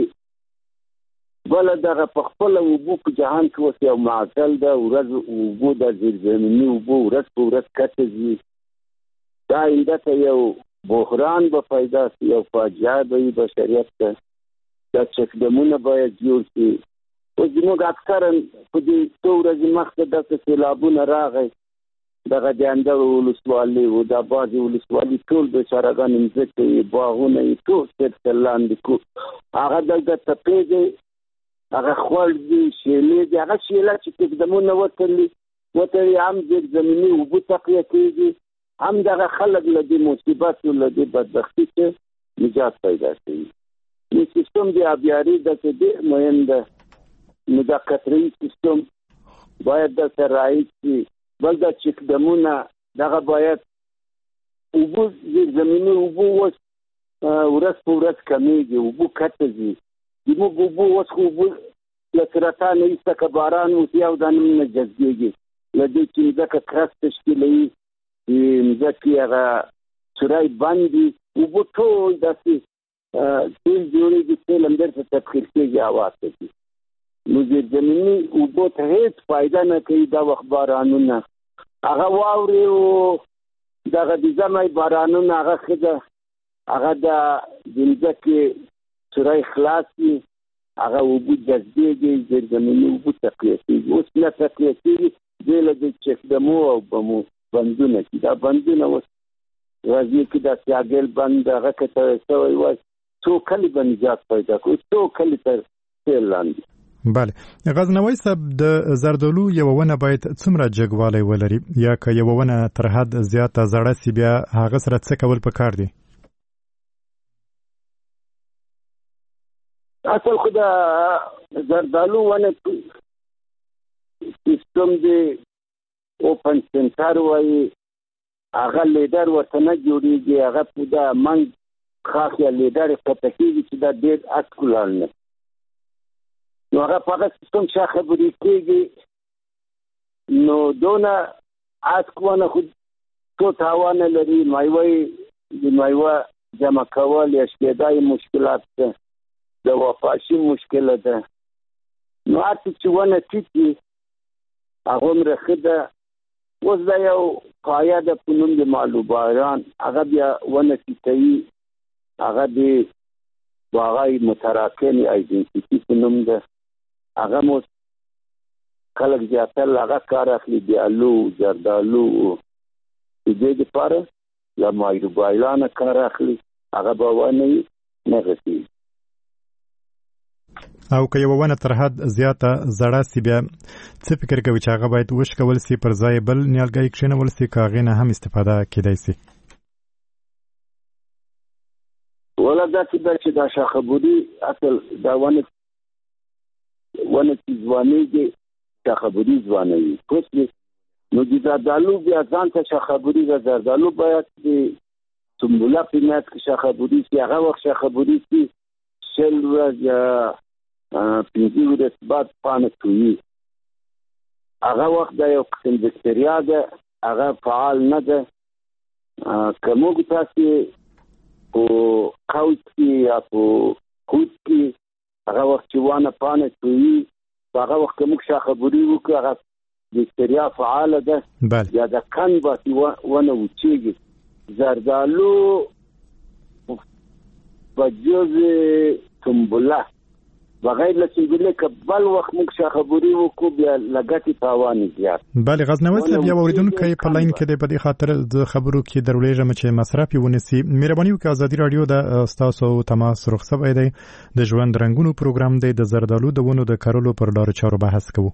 بله دغه په خپله اوبو په جهان کې اوس یو معضل ده. ورځ اوبو د زیرزمیني اوبو ورځ په ورځ کته ځي. دا آینده ته یو بحران به پیدا شي، یو فاجعه به وي بشریت ته. دا چکډمونه باید جوړ شي. اوس زموږ اکثرا په دې څو ورځې مخکې داسې سیلابونه راغی دغه د اندړ ولسوالۍ و دا بعضې ولسوالۍ ټول بېچارهګان مځکې یې باغونه یې ټول سر لاندې کړو. هغه دلته تپې دی، هغه خوړ دي، شیلې دي. هغه شیله چې چکډمونه وتړي هم زیرزمیني اوبه تقویه کېږي، هم دغه خلک له دې مصیبت او له دې بدبختي چې نجات پیدا کوي. نو سیستم د آبیاري داسې ډېر مهم ده. نو دا قطره‌ایي سیستم باید داسې رایج شي. بل دا چکډمونه دغه باید اوبه زیرزمیني اوبه اوس ورځ په ورځ کمیږي، اوبه کته ځي. زموږ اوبه اوس خو اوبه له سرطانه ایسته که باران وشي او دا نه جذبېږي. له دې چې مځکه کرس تشکیلوي، مځکې هغه سوری بند دي، اوبه ټول داسې تیل جوړېږي، تیل همدر ته تبخیر کېږي، هوا ته ځي. نو زیرزمیني اوبو ته هېڅ فایده نه کوي دا وخت بارانونه. هغه واورې او دغه د ژمی بارانونه هغه ښه ده، هغه د مځکې سوری خلاص وي، هغه اوبه جذبېږي، زیرزمیني اوبه تقویه کېږي. اوس نه تقویه کېږي، دوی له د چکډمو او بمو بندونه چې دا بندونه اوس غزني کې دا سیاګل بند هغه کته شوی وای، څو کلي به نجات پیدا کړو، څو کلي تر سیل لاندې. بله غزنوي صاحب، د زردالو یو ونه باید څومره جګوالی ولري، یا که یو ونه تر حد زیاته زړه سي بیا هغه سره څه کول پکار دي؟ اصل خو د زردالو ونه سیستم دی اوپن سنټر وایي، هغه لیډر ورته نه جوړېږي، هغه په دا منګ خاص یا لیډر یې قطع کېږي چې دا ډېر اټکولان نه. نو هغه په هغه سیستم څخه خبرې کېږي. نو دونه اټکونه خو څو تاوانه لري. مایوه د مایوه جمع کول یا شکېدا یې مشکلات ده، د وفاشي مشکله ده. نو هر څه چې ونه ټیټ وي هغه هومره ښه ده. اوس دا یو پایه ده په نوم د مالوباران، هغه بیا ونه ټیټوي، هغه د باغای متراکم ایډنټیټي په نوم ده. هغه مو خلک زیاتره هغه کار اخلي د الو زردالو د دې لپاره یا مایروبایلانه کار اخلي هغه به ونه نه غټي او که یو ونه تر حد زیاته زړه سی بیا څه فکر کوي چې هغه باید وشکول سي پر ځای بل نیالګي کښینول سي کاغې نه هم استفاده کېدای سي ولا دا چې دا شاخه بودی اصل دا ونه ځوانيږي شاخه بودی ځواني پوښتنه نو د زردالو بیا ځان ته شاخه بودی د زردالو باید د سمبولا په نات کې شاخه بودی سي هغه وخت شاخه بودی سي شل ورځ پنځه ورځې بعد پانه کوي هغه وخت د یو قسم بکتریا ده هغه فعال نه ده کومه تاسو او قوت کې یا په کوت کې هغه وخت چې وانه پانه کوي هغه وخت کوم شاخه بودی وکړه هغه بکتریا فعال ده یا د کان باندې ونه وچیږي زردالو بجوز سمبولا بغیر له سمبولا کبل وخت موږ شاخه بودی وکړو بیا لګټي تاوان زیات بله غزنوي صاحب یو اوریدونکو په لاین کې د په خاطر د خبرو کې درولېږم چې مصرف ونسی مهرباني وکړئ ازادي رادیو د تاسو تماس رخصت دی د ژوند رنگونو پروګرام دی د زردالو د ونو د کارولو پر لارو چارو بحث کوو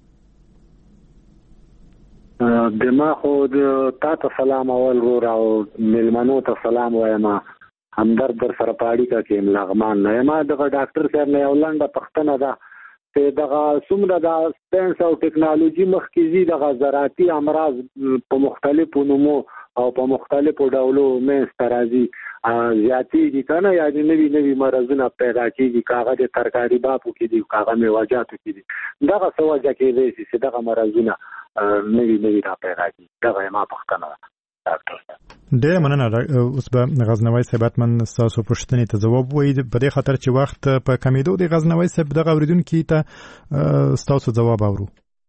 دما خو تا ته سلام اول ور او ملمنو ته سلام وایم همدرد در سره پاړی کا کې لغمان نه ما د ډاکټر صاحب نه ولنده پښتنه ده ته دغه څومره د ساينس او ټکنالوژي مخکې دغه زراعتي امراض په مختلفو نومو او په مختلفو ډولو مې سترازي زیاتېږي کنه یا د نوي مرزونه پیدا کیږي کاغه د ترکاری باپو کې دي کاغه میوجاتو کې دي دغه سوجا کې دي چې دغه مرزونه نوي را پیدا کیږي دغه ما پښتنه ډاکټر ډېر مننه اوس به غزنوي صاحب من تاسو پوښتنې ته جواب وایي په دې خاطر چې وخت په کمیدو د غزنوي صاحب دغه اوریدونکو ته تاسو جواب اورو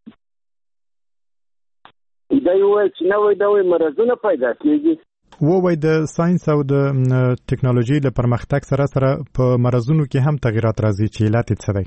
دا یو چې نوې مرزونه پیدا کیږي وای د ساينس او د ټکنالوژي له پرمختګ سره په مرزونو کې هم تغیرات راځي چې علت څه دی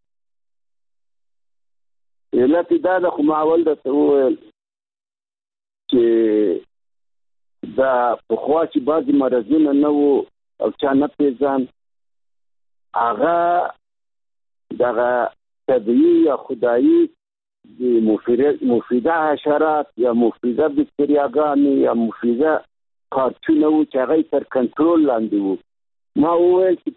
علت دا د خماول د سوال چې دا په خوا چې بعضی مرزونه نه وو او چا نه پیژان هغه دغه طبیعي یا خدایي د مفیده حشرات یا مفیده بکتریاګانې یا مفیده کارچونه وو چې هغه تر کنټرول لاندې وو ما وویل چې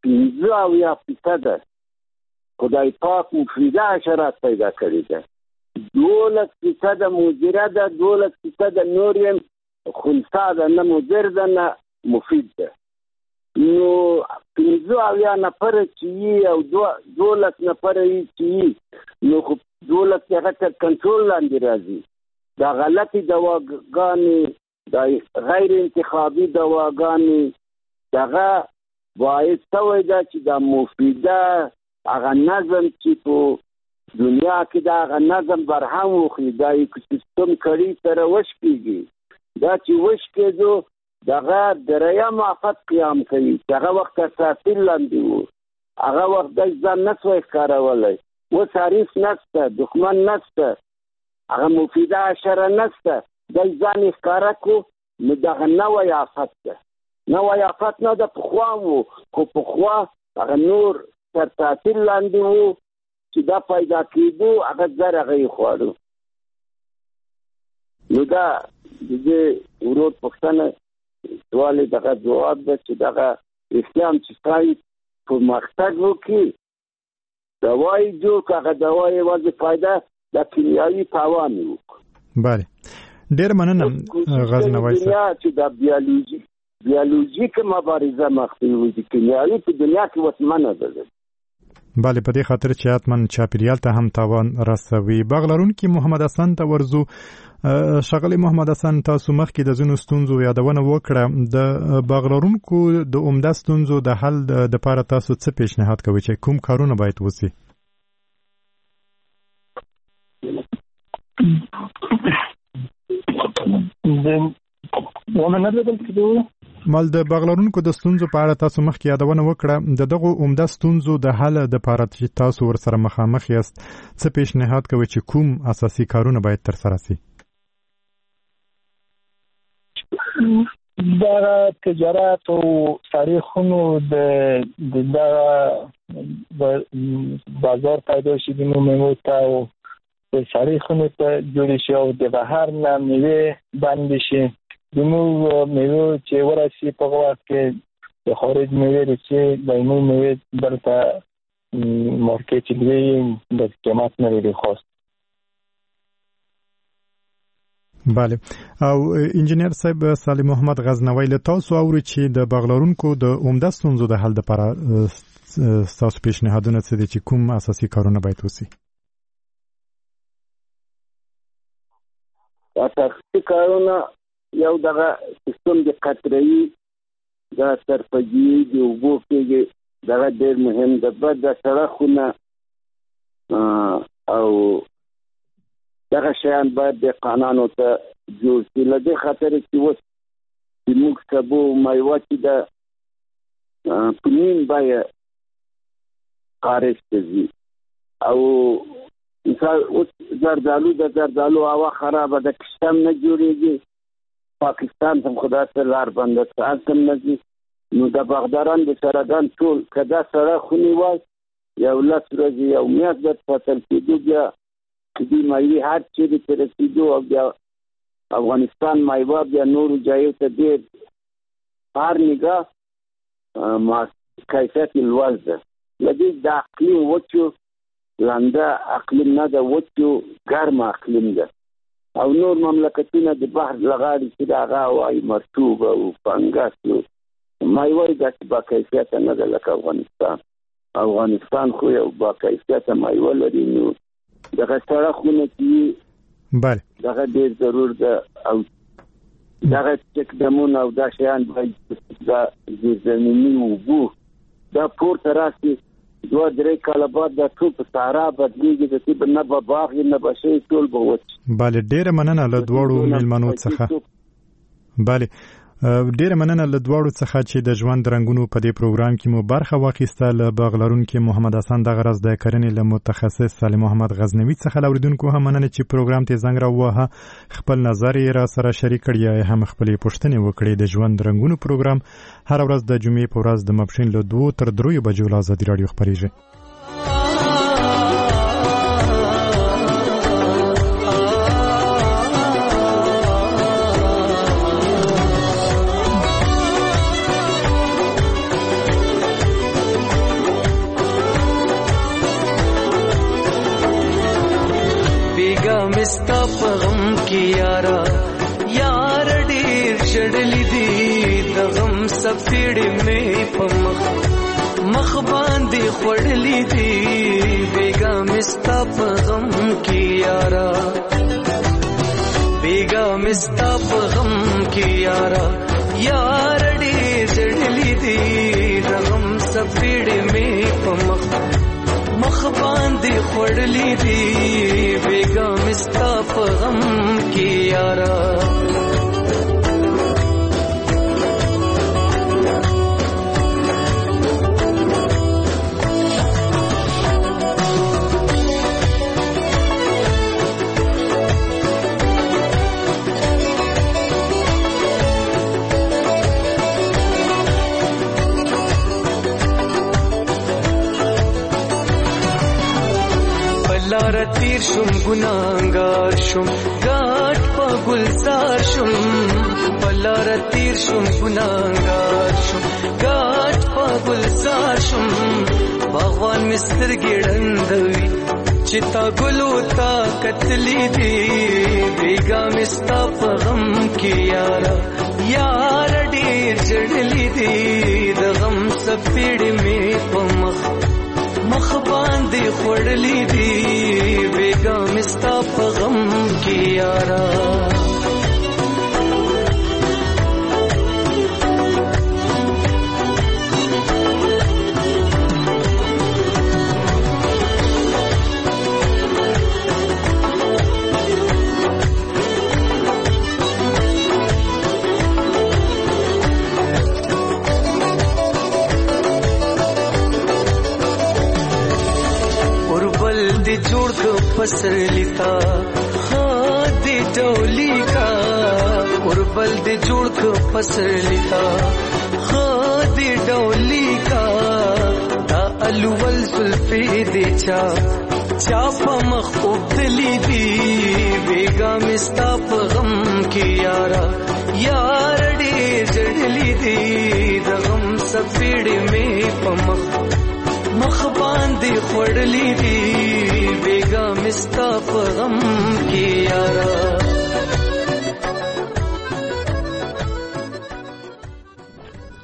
15% خدای پاک مفیده حشرات پیدا کړي ده 12% مضره ده 12% نوریم خنثی ده نه مضر ده نه مفید ده نو 15 نفر چې او 12 نفر چې نو 12 هغه تر کنټرول لاندې راځي دا غلطي دواګانې دا غیر انتخابي دواګانې دغه باعث شوی ده چې دا مفیده هغه نظم چې په دنیا کې دا هغه نظم برهم وخی دا ایکوسیستم کړي سره وشکېږي دا چې وشکېدو دغه دریم آفت قیام کوي هغه وخت اساسي لاندې وو هغه وخت د ځان نسوي ښکارولی اوس حریف نشته دښمن نشته هغه مفیده حشره نشته د ځان ښکاره کو نو دغه نوی آفت ده نوی آفت نه ده پخوا وو خو پخوا هغه نور تر تاثیر لاندې وو چې دا پیدا کېدو هغه زر هغه یې خواړو نو دا د ورور پښتنه سوال دغه جواب ده چې دغه اسلام چې سای پرمختګ وکړي دوای جوړ کړه دوای یوازې فایده د کیمیاوي تاوان وکړي بله ډېر مننه غزنوي صاحب چې د بیولوژیک مبارزه مخکې وي د کیمیاوي په دنیا کې وسمنه ده بله په دې خاطر چې اتمن چاپیریال ته هم تاوان رسوي بغلرون کې محمد حسن ته ورزو شغله محمد حسن تاسو مخکې د زینو ستونزو یادونه وکړه د بغلرونکو د عمده ستونزو د حل د لپاره تاسو څه پیشنهاد کوئ چې کوم کارونه باید وشي مال د بغلرونکو د ستونزو په اړه تاسو مخکې یادونه وکړه دغه عمده ستونزو د حل د لپاره چې تاسو ورسره مخامخ یاست څه پیشنهاد کوئ چې کوم اساسي کارونه باید ترسره شي دا تجارت او تاریخونو د بازار پیدا شي د میوو ته او د تاریخونو ته جوړ شي او د بهر نه میوه باندې شي د میوه چې ورسي په وخت کې د خارج میوه چې د میوه دلته مارکیټ کې د قیمت نه لري خاص. بله او انجنیر صاحب سالم محمد غزنوی له تاسو اوري چې د بغلارونکو د عمده ستونزو د حل لپاره تاسو پیشنهادونه څه دي چې کوم اساسي کارونه باید وشي؟ اساسي کارونه یو دغه سیستم د قطره‌ای د سرپجي د اوبو کې دغه ډېر مهم ده. بعد د سړکونه او دغه شیان باید د قانونو ته جوړ شي. له دې خاطر چې اوس د موږ سبو میوه چې د په نیم بیه خارج ته ځي او مثال اوس زردالو هوا خرابه ده، کشتم نه جوړېږي، پاکستان هم خدا ته لار بنده ساعت هم نه ځي. نو د باغداران د سرګان ټول کدا سره خونی وای یو لس ورځې یو میاشت د فصل کېدو بیا کدی مایوي هر چې د رسیدو او بیا افغانستان مایوه بیا نورو ځایو ته ډېر هر نگاه ما کیفیت لوړ ده. لدې د اقلیم وچو لانده اقلیم نه ده، وچو ګرم اقلیم ده او نور مملکتونه د بحر لغاړي چې د هغه وایي مرطوب او فنګس مایوه داسې با کیفیته نه ده لکه افغانستان خو یو با کیفیته مایوه لري. نو دغه سړکونه چې بله دغه ډېر ضرور ده او دغه چکدمونه او دا شیان باید د زیرزمیني اوبو دا پورته راسي 2-3 کاله بعد دا ټول په صحرا بدلېږي، د طب نه به باغ نه به شی ټول به وچ. بله ډېره مننه له دواړو میلمنو څخه. بله ډېر مننه له دواړو څخه چې د ژوند رنگونو په دې پروګرام کې مو برخه واخیسته. له بغلارونکو محمد حسن دغه راز د کرنې له متخصص سالم محمد غزنوی څخه لاوریدونکو هم مننه چې پروګرام ته زنګ راووهه، خپل نظر یې را سره شریک کړی، هم خپل پوښتنې وکړې. د ژوند رنگونو پروګرام هر ورځ د جمعې په ورځ د ماپښین له 2 تر 3 بجو له ازادي رادیو خبرېږي. مستا پغم کی یارا یار ډیر چړلی دی د غم سفیړې مې پمخ مخ باندې خړلی دی بیگا مستا پغم کی یارا بیگا مستا پغم کی یارا یار ډیر چړلی دی د غم سفیړې مې پمخ مخ باندې خړلی دی بیگا مستا په غم کې یارا لار تیر شم ګناګار شم ګاټ په ګلزار شم بلار تیر شم ګناګار شم ګاټ په ګلزار شم باغوان مستر ګړندوي چې تا ګلو تا کتلی دی بیگا مستا په غم کې یارا یار ډیر جړلی دی د غم سپېړې مې په مخ باندې خړلی دی بیگا مستا په غم کې یارا جوړ کو پسر لیتا ها دې ډولی کا اوربل دې جوړ ک پسرلی تا خدي ډولي کا دا الول سلفي دي چا په مخ وبدلی دي بیگا مستا په غم کې یارا یار ډېر جړلی دي د غم سپېړې مې په مخ باندې خړلې دي بیگا مستا په غم کې یارا